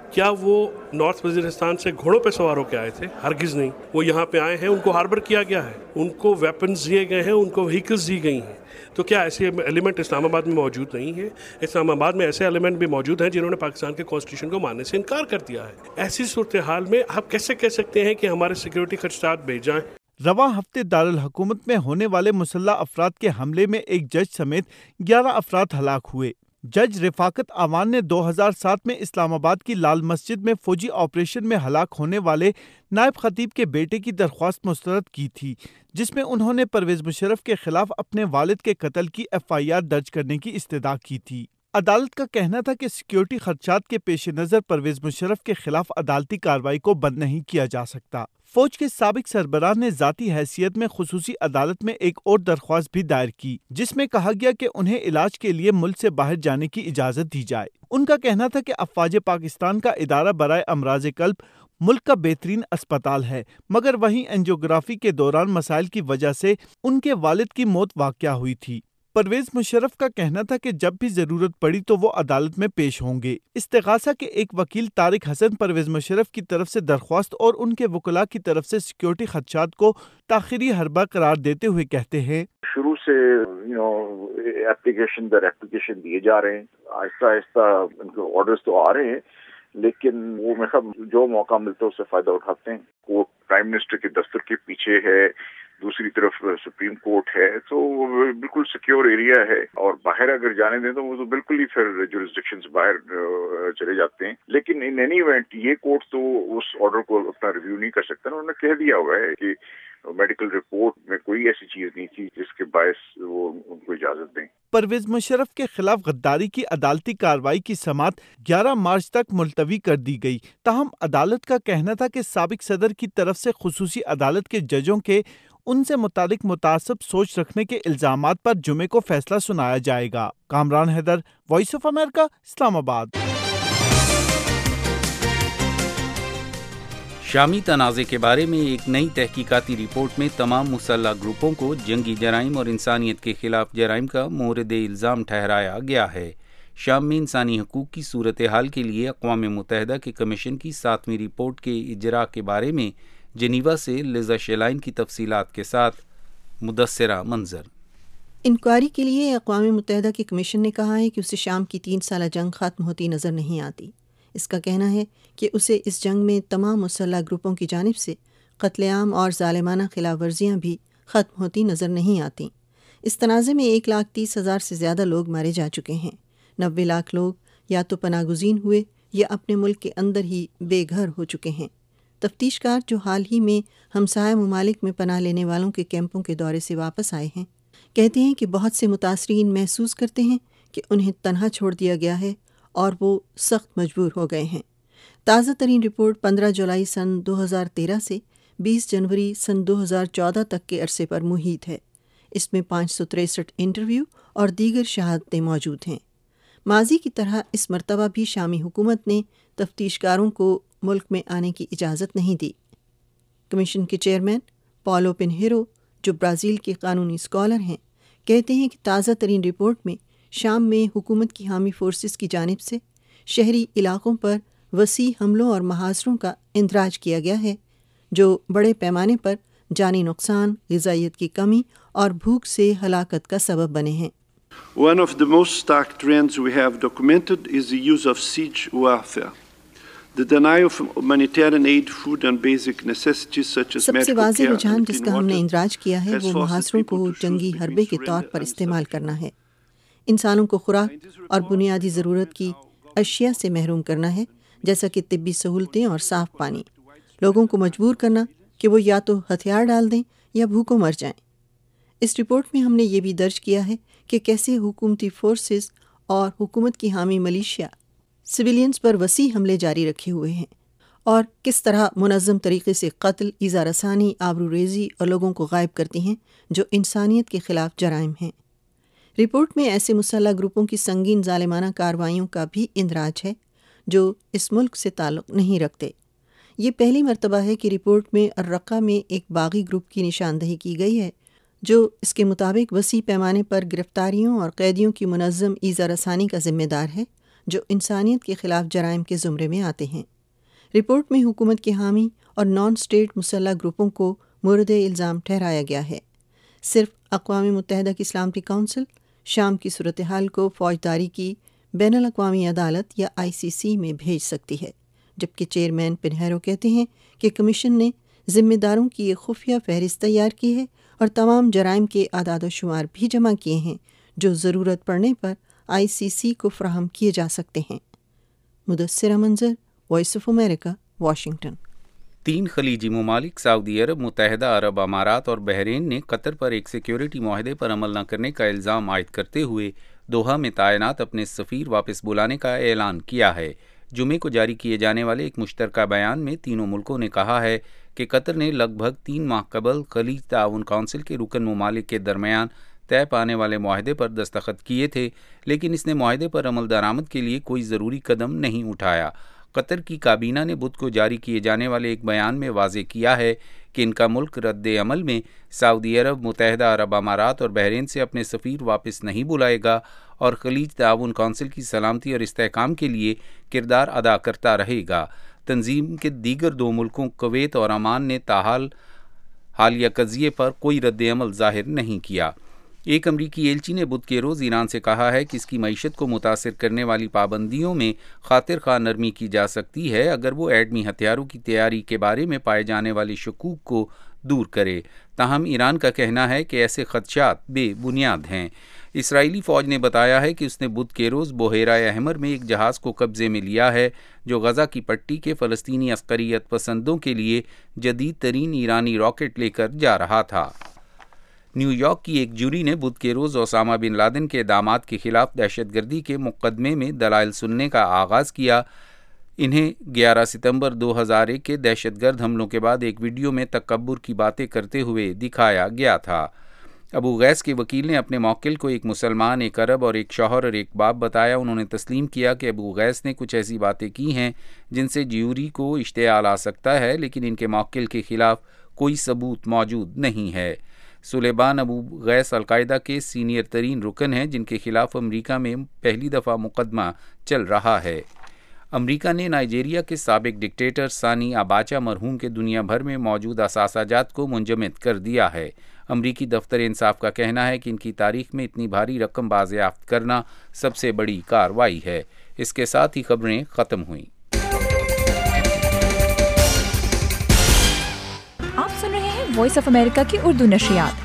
کیا وہ نارتھ وزیرستان سے گھوڑوں پہ سوار ہو کے آئے تھے؟ ہرگز نہیں. وہ یہاں پہ آئے ہیں, ان کو ہاربر کیا گیا ہے, ان کو ویپنز دیے گئے ہیں, ان کو وہیکلز دی گئی ہیں. تو کیا ایسے ایلیمنٹ اسلام آباد میں موجود نہیں ہے؟ اسلام آباد میں ایسے ایلیمنٹ بھی موجود ہیں جنہوں نے پاکستان کے کانسٹیٹیوشن کو ماننے سے انکار کر دیا ہے. ایسی صورتحال میں آپ کیسے کہہ سکتے ہیں کہ ہمارے سیکورٹی خدشات بے جائیں؟ رواں ہفتے دارالحکومت میں ہونے والے مسلح افراد کے حملے میں ایک جج سمیت گیارہ افراد ہلاک ہوئے. جج رفاقت آوان نے دو ہزار سات میں اسلام آباد کی لال مسجد میں فوجی آپریشن میں ہلاک ہونے والے نائب خطیب کے بیٹے کی درخواست مسترد کی تھی، جس میں انہوں نے پرویز مشرف کے خلاف اپنے والد کے قتل کی ایف آئی آر درج کرنے کی استدعا کی تھی. عدالت کا کہنا تھا کہ سیکیورٹی خدشات کے پیش نظر پرویز مشرف کے خلاف عدالتی کارروائی کو بند نہیں کیا جا سکتا. فوج کے سابق سربراہ نے ذاتی حیثیت میں خصوصی عدالت میں ایک اور درخواست بھی دائر کی، جس میں کہا گیا کہ انہیں علاج کے لیے ملک سے باہر جانے کی اجازت دی جائے. ان کا کہنا تھا کہ افواج پاکستان کا ادارہ برائے امراض قلب ملک کا بہترین اسپتال ہے، مگر وہیں اینجیوگرافی کے دوران مسائل کی وجہ سے ان کے والد کی موت واقع ہوئی تھی. پرویز مشرف کا کہنا تھا کہ جب بھی ضرورت پڑی تو وہ عدالت میں پیش ہوں گے. استغاثہ کے ایک وکیل طارق حسن پرویز مشرف کی طرف سے درخواست اور ان کے وکلاء کی طرف سے سیکیورٹی خدشات کو تاخیری حربہ قرار دیتے ہوئے کہتے ہیں، شروع سے یو نو ایپلیکیشن در ایپلیکیشن دیے جا رہے ہیں، آہستہ آہستہ ان کے آرڈرز تو آ رہے ہیں، لیکن وہ میں جو موقع ملتا ہے اس سے فائدہ اٹھاتے ہیں. وہ پرائم منسٹر کے دفتر کے پیچھے ہے، دوسری طرف سپریم کورٹ ہے، تو بالکل سیکیور ایریا ہے، اور باہر اگر جانے دیں تو وہ تو بالکل ہی پھر جورسڈکشن سے باہر چلے جاتے ہیں. لیکن ان اینی ایونٹ یہ کورٹ تو اس آرڈر کو اپنا ریویو نہیں کر سکتا. انہوں نے کہہ دیا ہوا ہے کہ میڈیکل رپورٹ میں کوئی ایسی چیز نہیں تھی جس کے باعث وہ ان کو اجازت دیں. پرویز مشرف کے خلاف غداری کی عدالتی کارروائی کی سماعت گیارہ مارچ تک ملتوی کر دی گئی. تاہم عدالت کا کہنا تھا کہ سابق صدر کی طرف سے خصوصی عدالت کے ججوں کے ان سے متعلق متعصب سوچ رکھنے کے الزامات پر جمعے کو فیصلہ سنایا جائے گا. Kamran Haider, voice of America, Islamabad. شامی تنازع کے بارے میں ایک نئی تحقیقاتی رپورٹ میں تمام مسلح گروپوں کو جنگی جرائم اور انسانیت کے خلاف جرائم کا مورد الزام ٹھہرایا گیا ہے. شام میں انسانی حقوق کی صورتحال کے لیے اقوام متحدہ کے کمیشن کی ساتویں رپورٹ کے اجراء کے بارے میں جنیوا سے لیزا شیلائن کی تفصیلات کے ساتھ مدثرہ منظر. انکوائری کے لیے اقوام متحدہ کے کمیشن نے کہا ہے کہ اسے شام کی تین سالہ جنگ ختم ہوتی نظر نہیں آتی. اس کا کہنا ہے کہ اسے اس جنگ میں تمام مسلح گروپوں کی جانب سے قتل عام اور ظالمانہ خلاف ورزیاں بھی ختم ہوتی نظر نہیں آتیں. اس تنازع میں ایک لاکھ تیس ہزار سے زیادہ لوگ مارے جا چکے ہیں. نوے لاکھ لوگ یا تو پناہ گزین ہوئے یا اپنے ملک کے اندر ہی بے گھر ہو چکے ہیں. تفتیش کار جو حال ہی میں ہمسایہ ممالک میں پناہ لینے والوں کے کیمپوں کے دورے سے واپس آئے ہیں کہتے ہیں کہ بہت سے متاثرین محسوس کرتے ہیں کہ انہیں تنہا چھوڑ دیا گیا ہے اور وہ سخت مجبور ہو گئے ہیں. تازہ ترین رپورٹ پندرہ جولائی سن دو ہزار تیرہ سے بیس جنوری سن دو ہزار چودہ تک کے عرصے پر محیط ہے. اس میں پانچ سو تریسٹھ انٹرویو اور دیگر شہادتیں موجود ہیں. ماضی کی طرح اس مرتبہ بھی شامی حکومت نے تفتیش کاروں کو ملک میں آنے کی اجازت نہیں دی. کمیشن کے چیئرمین پالو پنہیرو، جو برازیل کے قانونی اسکالر ہیں، کہتے ہیں کہ تازہ ترین رپورٹ میں شام میں حکومت کی حامی فورسز کی جانب سے شہری علاقوں پر وسیع حملوں اور محاصروں کا اندراج کیا گیا ہے، جو بڑے پیمانے پر جانی نقصان، غذائیت کی کمی اور بھوک سے ہلاکت کا سبب بنے ہیں. One of the most stark trends we have documented is the use of siege warfare. The denial of humanitarian aid, food and basic necessities such as سب سے medical واضح care رجحان and جس clean کا ہم نے water اندراج کیا ہے وہ محاصروں کو جنگی حربے کے طور پر استعمال کرنا ہے. انسانوں کو خوراک اور بنیادی ضرورت کی اشیاء سے محروم کرنا ہے، جیسا کہ طبی سہولتیں اور صاف پانی. لوگوں کو مجبور کرنا کہ وہ یا تو ہتھیار ڈال دیں یا بھوکوں مر جائیں. اس رپورٹ میں ہم نے یہ بھی درج کیا ہے کہ کیسے حکومتی فورسز اور حکومت کی حامی ملیشیا سویلینز پر وسیع حملے جاری رکھے ہوئے ہیں اور کس طرح منظم طریقے سے قتل، ایذا رسانی، آبرو ریزی اور لوگوں کو غائب کرتی ہیں جو انسانیت کے خلاف جرائم ہیں. رپورٹ میں ایسے مسلح گروپوں کی سنگین ظالمانہ کارروائیوں کا بھی اندراج ہے جو اس ملک سے تعلق نہیں رکھتے. یہ پہلی مرتبہ ہے کہ رپورٹ میں الرقہ میں ایک باغی گروپ کی نشاندہی کی گئی ہے جو اس کے مطابق وسیع پیمانے پر گرفتاریوں اور قیدیوں کی منظم ایذا رسانی کا ذمہ دار ہے، جو انسانیت کے خلاف جرائم کے زمرے میں آتے ہیں۔ رپورٹ میں حکومت کے حامی اور نان اسٹیٹ مسلح گروپوں کو مورد الزام ٹھہرایا گیا ہے۔ صرف اقوام متحدہ کی سلامتی کونسل شام کی صورتحال کو فوجداری کی بین الاقوامی عدالت یا آئی سی سی میں بھیج سکتی ہے، جبکہ چیئرمین پنہیرو کہتے ہیں کہ کمیشن نے ذمہ داروں کی ایک خفیہ فہرست تیار کی ہے اور تمام جرائم کے اعداد و شمار بھی جمع کیے ہیں جو ضرورت پڑنے پر آئی سی سی کو فراہم کیے جا سکتے ہیں۔ Mudassira Manzar, voice of America, Washington. تین خلیجی ممالک سعودی عرب، متحدہ عرب امارات اور بحرین نے قطر پر ایک سیکیورٹی معاہدے پر عمل نہ کرنے کا الزام عائد کرتے ہوئے دوحہ میں تعینات اپنے سفیر واپس بلانے کا اعلان کیا ہے۔ جمعے کو جاری کیے جانے والے ایک مشترکہ بیان میں تینوں ملکوں نے کہا ہے کہ قطر نے لگ بھگ تین ماہ قبل خلیج تعاون کونسل کے رکن ممالک کے درمیان طے پانے والے معاہدے پر دستخط کیے تھے، لیکن اس نے معاہدے پر عمل درآمد کے لیے کوئی ضروری قدم نہیں اٹھایا۔ قطر کی کابینہ نے بدھ کو جاری کیے جانے والے ایک بیان میں واضح کیا ہے کہ ان کا ملک رد عمل میں سعودی عرب، متحدہ عرب امارات اور بحرین سے اپنے سفیر واپس نہیں بلائے گا اور خلیج تعاون کونسل کی سلامتی اور استحکام کے لیے کردار ادا کرتا رہے گا۔ تنظیم کے دیگر دو ملکوں کویت اور عمان نے تاحال حالیہ قضیے پر کوئی رد عمل ظاہر نہیں کیا۔ ایک امریکی ایلچی نے بدھ کے روز ایران سے کہا ہے کہ اس کی معیشت کو متاثر کرنے والی پابندیوں میں خاطر خواہ نرمی کی جا سکتی ہے اگر وہ ایٹمی ہتھیاروں کی تیاری کے بارے میں پائے جانے والے شکوک کو دور کرے۔ تاہم ایران کا کہنا ہے کہ ایسے خدشات بے بنیاد ہیں۔ اسرائیلی فوج نے بتایا ہے کہ اس نے بدھ کے روز بحیرہ احمر میں ایک جہاز کو قبضے میں لیا ہے جو غزہ کی پٹی کے فلسطینی عسکریت پسندوں کے لیے جدید ترین ایرانی راکٹ لے کر جا رہا تھا۔ نیو یارک کی ایک جوری نے بدھ کے روز اسامہ بن لادن کے داماد کے خلاف دہشت گردی کے مقدمے میں دلائل سننے کا آغاز کیا۔ انہیں گیارہ ستمبر دو ہزار ایک کے دہشت گرد حملوں کے بعد ایک ویڈیو میں تکبر کی باتیں کرتے ہوئے دکھایا گیا تھا۔ ابو غیث کے وکیل نے اپنے موکل کو ایک مسلمان، ایک عرب اور ایک شوہر اور ایک باپ بتایا۔ انہوں نے تسلیم کیا کہ ابو غیث نے کچھ ایسی باتیں کی ہیں جن سے جیوری کو اشتعال آ سکتا ہے، لیکن ان کے موکل کے خلاف کوئی ثبوت موجود نہیں ہے۔ سلیمان ابو غیث القاعدہ کے سینئر ترین رکن ہیں جن کے خلاف امریکہ میں پہلی دفعہ مقدمہ چل رہا ہے۔ امریکہ نے نائجیریا کے سابق ڈکٹیٹر سانی اباچا مرحوم کے دنیا بھر میں موجود اثاثہ جات کو منجمد کر دیا ہے۔ امریکی دفتر انصاف کا کہنا ہے کہ ان کی تاریخ میں اتنی بھاری رقم بازیافت کرنا سب سے بڑی کارروائی ہے۔ اس کے ساتھ ہی خبریں ختم ہوئیں۔ آپ سن رہے ہیں وائس آف امریکہ کی اردو نشریات۔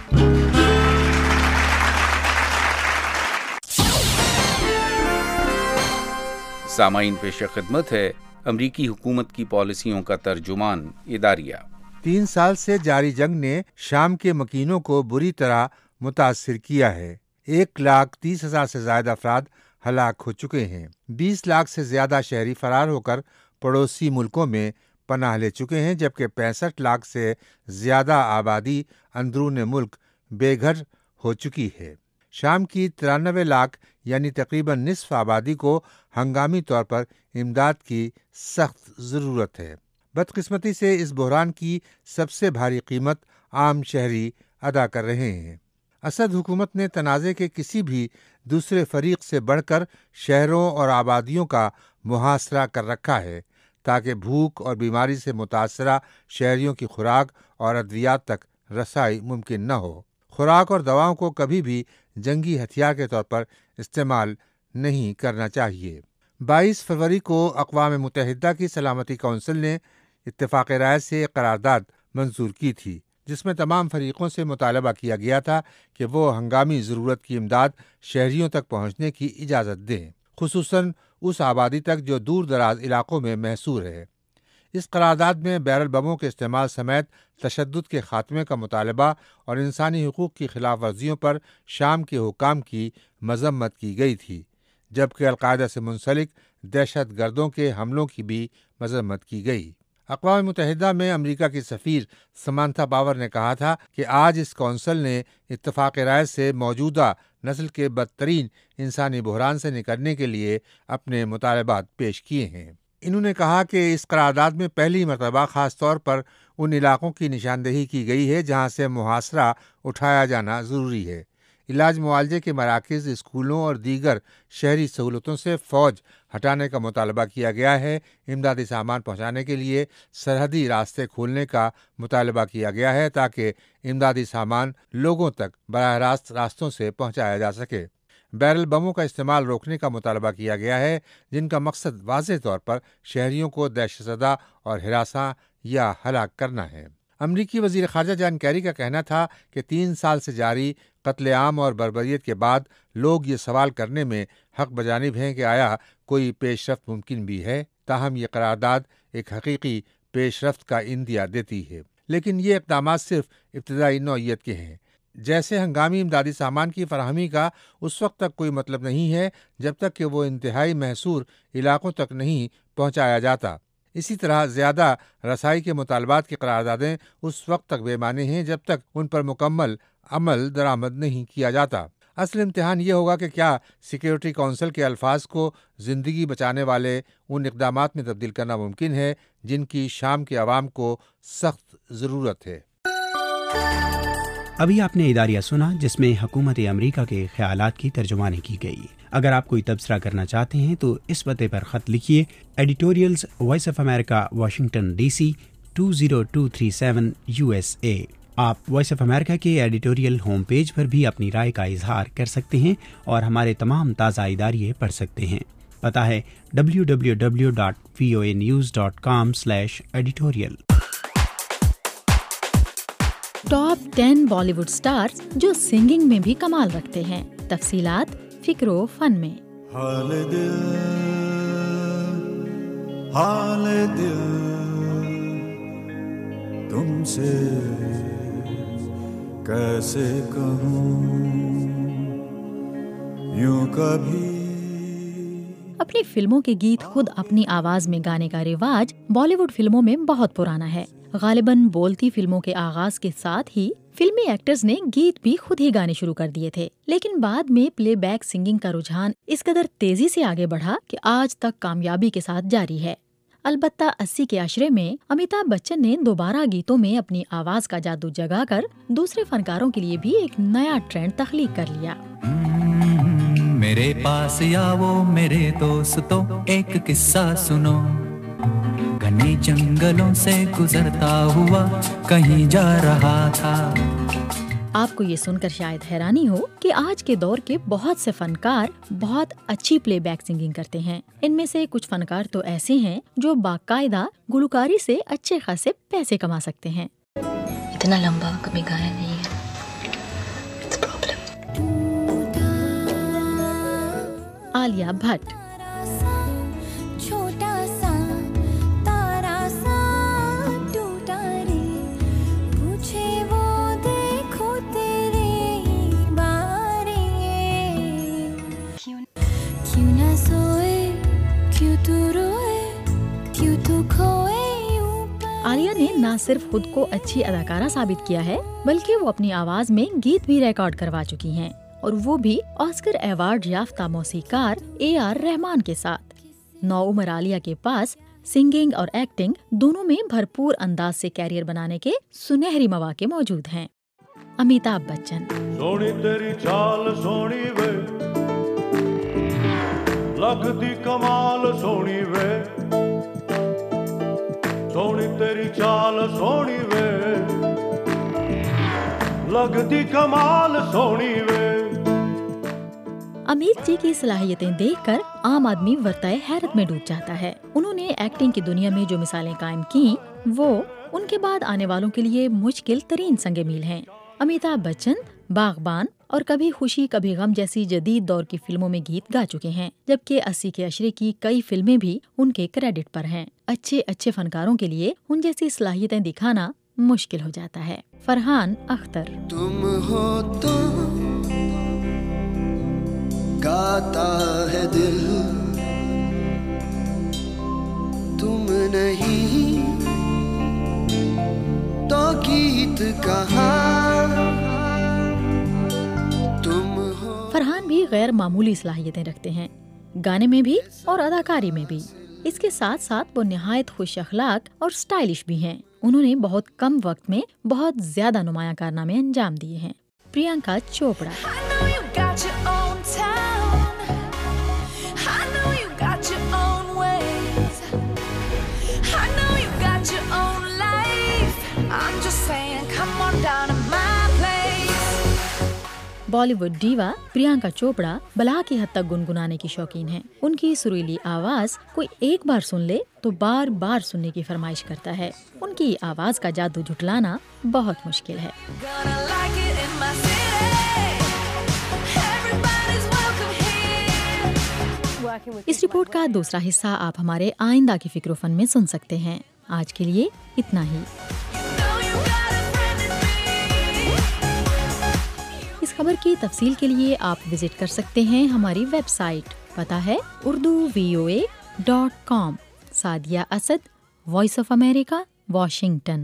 سامعین، پیش خدمت ہے امریکی حکومت کی پالیسیوں کا ترجمان اداریہ۔ تین سال سے جاری جنگ نے شام کے مکینوں کو بری طرح متاثر کیا ہے۔ ایک لاکھ تیس ہزار سے زائد افراد ہلاک ہو چکے ہیں۔ بیس لاکھ سے زیادہ شہری فرار ہو کر پڑوسی ملکوں میں پناہ لے چکے ہیں، جبکہ پینسٹھ لاکھ سے زیادہ آبادی اندرون ملک بے گھر ہو چکی ہے۔ شام کی ترانوے لاکھ یعنی تقریباً نصف آبادی کو ہنگامی طور پر امداد کی سخت ضرورت ہے۔ بدقسمتی سے اس بحران کی سب سے بھاری قیمت عام شہری ادا کر رہے ہیں۔ اسد حکومت نے تنازع کے کسی بھی دوسرے فریق سے بڑھ کر شہروں اور آبادیوں کا محاصرہ کر رکھا ہے تاکہ بھوک اور بیماری سے متاثرہ شہریوں کی خوراک اور ادویات تک رسائی ممکن نہ ہو۔ خوراک اور دواؤں کو کبھی بھی جنگی ہتھیار کے طور پر استعمال نہیں کرنا چاہیے۔ بائیس فروری کو اقوام متحدہ کی سلامتی کونسل نے اتفاق رائے سے ایک قرارداد منظور کی تھی جس میں تمام فریقوں سے مطالبہ کیا گیا تھا کہ وہ ہنگامی ضرورت کی امداد شہریوں تک پہنچنے کی اجازت دیں، خصوصاً اس آبادی تک جو دور دراز علاقوں میں محصور ہے۔ اس قرارداد میں بیرل بموں کے استعمال سمیت تشدد کے خاتمے کا مطالبہ اور انسانی حقوق کی خلاف ورزیوں پر شام کے حکام کی مذمت کی گئی تھی، جبکہ القاعدہ سے منسلک دہشت گردوں کے حملوں کی بھی مذمت کی گئی۔ اقوام متحدہ میں امریکہ کی سفیر سمانتھا پاور نے کہا تھا کہ آج اس کونسل نے اتفاق رائے سے موجودہ نسل کے بدترین انسانی بحران سے نکلنے کے لیے اپنے مطالبات پیش کیے ہیں۔ انہوں نے کہا کہ اس قرارداد میں پہلی مرتبہ خاص طور پر ان علاقوں کی نشاندہی کی گئی ہے جہاں سے محاصرہ اٹھایا جانا ضروری ہے۔ علاج معالجے کے مراکز، اسکولوں اور دیگر شہری سہولتوں سے فوج ہٹانے کا مطالبہ کیا گیا ہے۔ امدادی سامان پہنچانے کے لیے سرحدی راستے کھولنے کا مطالبہ کیا گیا ہے تاکہ امدادی سامان لوگوں تک براہ راست راستوں سے پہنچایا جا سکے۔ بیرل بموں کا استعمال روکنے کا مطالبہ کیا گیا ہے، جن کا مقصد واضح طور پر شہریوں کو دہشت زدہ اور ہراساں یا ہلاک کرنا ہے۔ امریکی وزیر خارجہ جان کیری کا کہنا تھا کہ تین سال سے جاری قتل عام اور بربریت کے بعد لوگ یہ سوال کرنے میں حق بجانب ہیں کہ آیا کوئی پیش رفت ممکن بھی ہے۔ تاہم یہ قرارداد ایک حقیقی پیش رفت کا اندیا دیتی ہے، لیکن یہ اقدامات صرف ابتدائی نوعیت کے ہیں۔ جیسے ہنگامی امدادی سامان کی فراہمی کا اس وقت تک کوئی مطلب نہیں ہے جب تک کہ وہ انتہائی محصور علاقوں تک نہیں پہنچایا جاتا۔ اسی طرح زیادہ رسائی کے مطالبات کی قراردادیں اس وقت تک بے معنی ہیں جب تک ان پر مکمل عمل درآمد نہیں کیا جاتا۔ اصل امتحان یہ ہوگا کہ کیا سیکیورٹی کونسل کے الفاظ کو زندگی بچانے والے ان اقدامات میں تبدیل کرنا ممکن ہے جن کی شام کے عوام کو سخت ضرورت ہے۔ ابھی آپ نے اداریہ سنا جس میں حکومت امریکہ کے خیالات کی ترجمانی کی گئی۔ اگر آپ کوئی تبصرہ کرنا چاہتے ہیں تو اس پتے پر خط لکھیے، editorials voice of America, Washington D C two zero two three seven U S A. آپ وائس آف امریکہ کے ایڈیٹوریل ہوم پیج پر بھی اپنی رائے کا اظہار کر سکتے ہیں اور ہمارے تمام تازہ اداریے پڑھ سکتے ہیں۔ پتہ ہے W W W dot V O A news dot com slash editorial. Top ten Bollywood stars جو سنگنگ میں بھی کمال رکھتے ہیں، تفصیلات فکر و فن میں۔ حال دل حال دل تم سے کیسے کہوں یوں کبھی۔ اپنی فلموں کے گیت خود اپنی آواز میں گانے کا رواج بالی ووڈ فلموں میں بہت پرانا ہے۔ غالباً بولتی فلموں کے آغاز کے ساتھ ہی فلمی ایکٹرز نے گیت بھی خود ہی گانے شروع کر دیے تھے، لیکن بعد میں پلے بیک سنگنگ کا رجحان اس قدر تیزی سے آگے بڑھا کہ آج تک کامیابی کے ساتھ جاری ہے۔ البتہ اسی کے عشرے میں امیتابھ بچن نے دوبارہ گیتوں میں اپنی آواز کا جادو جگا کر دوسرے فنکاروں کے لیے بھی ایک نیا ٹرینڈ تخلیق کر لیا۔ میرے پاس آؤ میرے دوستو، ایک قصہ سنو، گھنے جنگلوں سے گزرتا ہوا کہیں جا رہا تھا۔ آپ کو یہ سن کر شاید حیرانی ہو کہ آج کے دور کے بہت سے فنکار بہت اچھی پلے بیک سنگنگ کرتے ہیں۔ ان میں سے کچھ فنکار تو ایسے ہیں جو باقاعدہ گلوکاری سے اچھے خاصے پیسے کما سکتے ہیں۔ اتنا لمبا کبھی گایا نہیں ہے۔ عالیہ بھٹ، عالیہ نے نہ صرف خود کو اچھی اداکارہ ثابت کیا ہے بلکہ وہ اپنی آواز میں گیت بھی ریکارڈ کروا چکی ہیں، اور وہ بھی آسکر ایوارڈ یافتہ موسیقار اے آر رحمان کے ساتھ۔ نو عمر عالیہ کے پاس سنگنگ اور ایکٹنگ دونوں میں بھرپور انداز سے کیریئر بنانے کے سنہری مواقع موجود ہیں۔ امیتابھ بچن، سونی تیری چال سونی وے، لگتی کمال سونی وے، سونی تیری چال سونی وے، لگتی کمال سونی وے۔ امیت جی کی صلاحیتیں دیکھ کر عام آدمی ورتائے حیرت میں ڈوب جاتا ہے۔ انہوں نے ایکٹنگ کی دنیا میں جو مثالیں قائم کی وہ ان کے بعد آنے والوں کے لیے مشکل ترین سنگ میل ہیں۔ امیتابھ بچن باغبان اور کبھی خوشی کبھی غم جیسی جدید دور کی فلموں میں گیت گا چکے ہیں، جبکہ اسی کے عشرے کی کئی فلمیں بھی ان کے کریڈٹ پر ہیں۔ اچھے اچھے فنکاروں کے لیے ان جیسی صلاحیتیں دکھانا مشکل ہو جاتا ہے۔ فرحان اختر، تم ہو تو گاتا ہے دل، تم نہیں تو گیت کہاں، تم ہو۔ فرحان بھی غیر معمولی صلاحیتیں رکھتے ہیں، گانے میں بھی اور اداکاری میں بھی۔ اس کے ساتھ ساتھ وہ نہایت خوش اخلاق اور سٹائلش بھی ہیں۔ انہوں نے بہت کم وقت میں بہت زیادہ نمایاں کارنامے انجام دیے ہیں۔ Priyanka Chopra, know you got your own town. I know you got your own ways. I know you got your own life. I'm just saying, come on down to my Bollywood diva Priyanka Chopra बला की हद तक गुनगुनाने की शौकीन हैं। उनकी सुरीली आवाज कोई एक बार सुन ले तो बार बार सुनने की फरमाइश करता है। उनकी आवाज का जादू झुठलाना बहुत मुश्किल है। इस रिपोर्ट का दूसरा हिस्सा आप हमारे आइंदा की फिक्र फन में सुन सकते हैं। आज के लिए इतना ही। इस खबर की तफसील के लिए आप विजिट कर सकते हैं हमारी वेबसाइट। पता है Urdu V O A dot com. Sadia Asad, voice of America, Washington.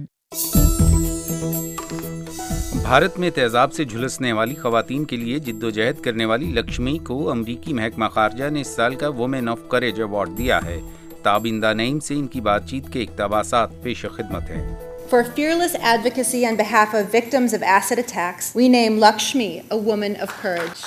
Bharat में तेजाब से झुलसने वाली खवातीन के लिए जिद्दोजहद करने वाली लक्ष्मी को अमरीकी महकमा खारजा ने इस साल का वुमेन ऑफ करेज अवार्ड दिया है। ताबिंदा नईम से इनकी बातचीत के इक़्तिबासात पेश खिदमत हैं। For fearless advocacy on behalf of victims of acid attacks, we name Lakshmi a woman of courage.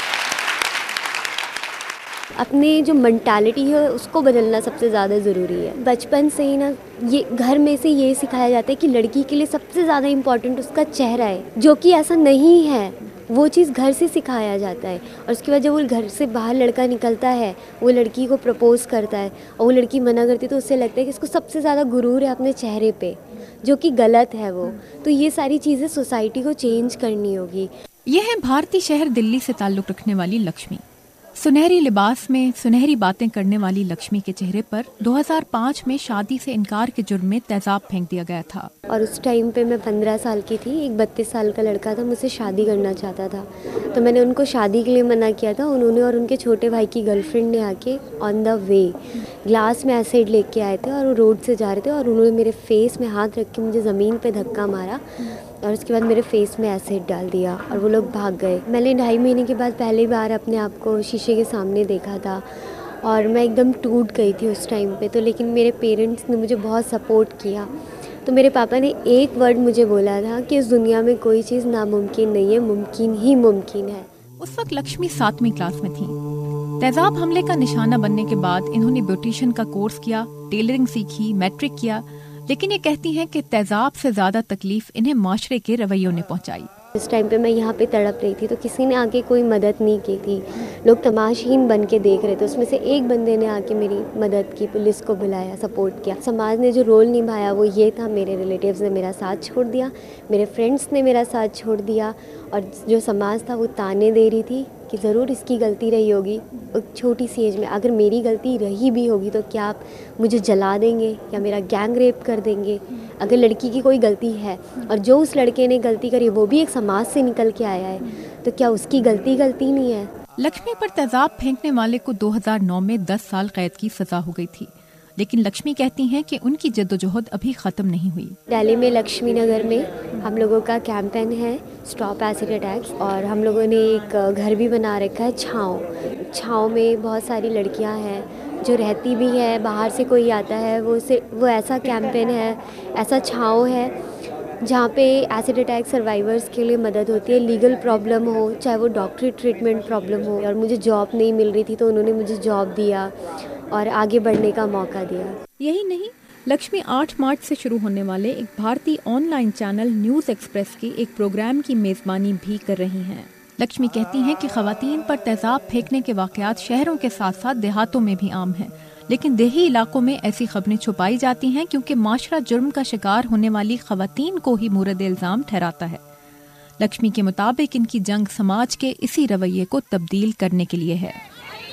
अपने जो मेंटालिटी है उसको बदलना सबसे ज़्यादा ज़रूरी है। बचपन से ही ना ये घर में से ये सिखाया जाता है कि लड़की के लिए सबसे ज़्यादा इम्पोर्टेंट उसका चेहरा है, जो कि ऐसा नहीं है। वो चीज़ घर से सिखाया जाता है और उसके बाद जब वो घर से बाहर लड़का निकलता है, वो लड़की को प्रपोज करता है और वो लड़की मना करती है तो उससे लगता है कि इसको सबसे ज़्यादा गुरूर है अपने चेहरे पे, जो कि गलत है वो। तो ये सारी चीज़ें सोसाइटी को चेंज करनी होगी। ये है भारतीय शहर दिल्ली से ताल्लुक़ रखने वाली लक्ष्मी। सुनहरी लिबास में सुनहरी बातें करने वाली लक्ष्मी के चेहरे पर दो हज़ार पाँच में शादी से इनकार के जुर्म में तेजाब फेंक दिया गया था। और उस टाइम पे मैं पंद्रह साल की थी। एक बत्तीस साल का लड़का था, मुझसे शादी करना चाहता था, तो मैंने उनको शादी के लिए मना किया था। उन्होंने और उनके छोटे भाई की गर्लफ्रेंड ने आके ऑन द वे ग्लास में एसिड लेके आए थे और वो रोड से जा रहे थे और उन्होंने मेरे फेस में हाथ रख के मुझे ज़मीन पे धक्का मारा और उसके बाद मेरे फेस में एसिड डाल दिया और वो लोग भाग गए। मैंने ढाई महीने के बाद पहली बार अपने आप को शीशे के सामने देखा था और मैं एकदम टूट गई थी उस टाइम पे। तो लेकिन मेरे पेरेंट्स ने मुझे बहुत सपोर्ट किया। तो मेरे पापा ने एक वर्ड मुझे बोला था कि इस दुनिया में कोई चीज़ नामुमकिन नहीं है, मुमकिन ही मुमकिन है। उस वक्त लक्ष्मी सातवीं क्लास में थी। तेजाब हमले का निशाना बनने के बाद इन्होंने ब्यूटिशियन का कोर्स किया, टेलरिंग सीखी, मैट्रिक किया, लेकिन ये कहती हैं कि तेजाब से ज़्यादा तकलीफ इन्हें माशरे के रवैयों ने पहुंचाई। इस टाइम पे मैं यहाँ पे तड़प रही थी तो किसी ने आके कोई मदद नहीं की थी। लोग तमाशीन बन के देख रहे थे। उसमें से एक बंदे ने आके मेरी मदद की, पुलिस को बुलाया, सपोर्ट किया। समाज ने जो रोल निभाया वो ये था, मेरे रिलेटिव्स ने मेरा साथ छोड़ दिया, मेरे फ्रेंड्स ने मेरा साथ छोड़ दिया और जो समाज था वो ताने दे रही थी कि ज़रूर इसकी गलती रही होगी एक छोटी सी एज में। अगर मेरी गलती रही भी होगी तो क्या आप मुझे जला देंगे या मेरा गैंग रेप कर देंगे? अगर लड़की की कोई गलती है और जो उस लड़के ने गलती करी वो भी एक समाज से निकल के आया है तो क्या उसकी गलती गलती नहीं है? लक्ष्मी पर तेजाब फेंकने वाले को दो हज़ार नौ में दस साल कैद की सजा हो गई थी, लेकिन लक्ष्मी कहती हैं कि उनकी जद्दोजहद अभी ख़त्म नहीं हुई। दिल्ली में लक्ष्मी नगर में हम लोगों का कैंपेन है स्टॉप एसिड अटैक्स और हम लोगों ने एक घर भी बना रखा है छाँव। छाँव में बहुत सारी लड़कियां हैं जो रहती भी है, बाहर से कोई आता है, वो से वो ऐसा कैंपेन है, ऐसा छाँव है जहाँ पे एसिड अटैक सर्वाइवर्स के लिए मदद होती है। लीगल प्रॉब्लम हो, चाहे वो डॉक्टरी ट्रीटमेंट प्रॉब्लम हो। और मुझे जॉब नहीं मिल रही थी तो उन्होंने मुझे जॉब दिया और आगे बढ़ने का मौका दिया। यही नहीं, लक्ष्मी आठ मार्च से शुरू होने वाले एक भारतीय ऑनलाइन चैनल न्यूज़ एक्सप्रेस के एक प्रोग्राम की मेज़बानी भी कर रही हैं। लक्ष्मी कहती हैं कि ख़वातीन पर तेजाब फेंकने के वाक़यात शहरों के साथ साथ देहातों में भी आम हैं, लेकिन देही इलाकों में ऐसी खबरें छुपाई जाती हैं क्योंकि माशरा जुर्म का शिकार होने वाली ख़वातीन को ही मुरद इल्ज़ाम ठहराता है। लक्ष्मी के मुताबिक इनकी जंग समाज के इसी रवैये को तब्दील करने के लिए है।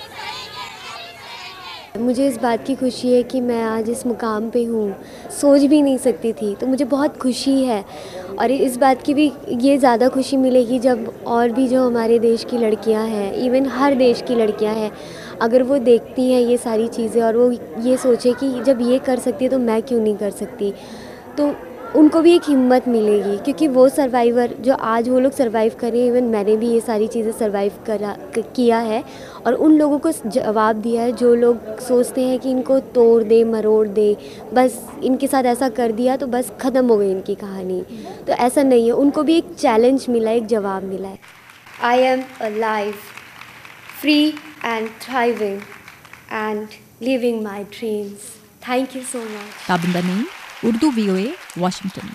मुझे इस बात की खुशी है कि मैं आज इस मुकाम पे हूँ, सोच भी नहीं सकती थी, तो मुझे बहुत खुशी है। और इस बात की भी ये ज़्यादा खुशी मिलेगी जब और भी जो हमारे देश की लड़कियाँ हैं, इवन हर देश की लड़कियाँ हैं, अगर वो देखती हैं ये सारी चीज़ें और वो ये सोचे कि जब ये कर सकती है तो मैं क्यों नहीं कर सकती, तो उनको भी एक हिम्मत मिलेगी। क्योंकि वो सर्वाइवर जो आज वो लोग सर्वाइव कर रहे हैं, इवन मैंने भी ये सारी चीज़ें सर्वाइव करा किया है और उन लोगों को जवाब दिया है जो लोग सोचते हैं कि इनको तोड़ दे मरोड़ दे, बस इनके साथ ऐसा कर दिया तो बस ख़त्म हो गई इनकी कहानी। तो ऐसा नहीं है, उनको भी एक चैलेंज मिला है, एक जवाब मिला है। I am alive, free and thriving, and living my dreams. Thank you so much. Tabinda Naeem, Urdu V O A, Washington.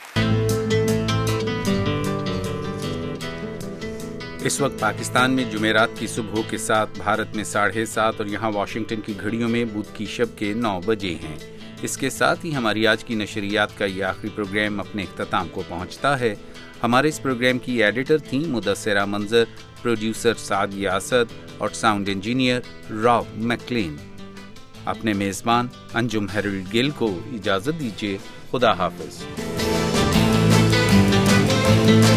इस वक्त पाकिस्तान में जुमेरात की सुबह के साथ, भारत में साढ़े सात और यहाँ वाशिंगटन की घड़ियों में बुध की शब के नौ बजे हैं। इसके साथ ही हमारी आज की नशरियात का ये आखिरी प्रोग्राम अपने इख्तिताम को पहुँचता है। हमारे इस प्रोग्राम की एडिटर थी मुदस्सिरा मंजर, प्रोड्यूसर सादिया असद और साउंड इंजीनियर रॉब मैकलेन। अपने मेज़बान अंजुम हेरल्ड गिल को इजाज़त दीजिए। खुदा हाफिज़।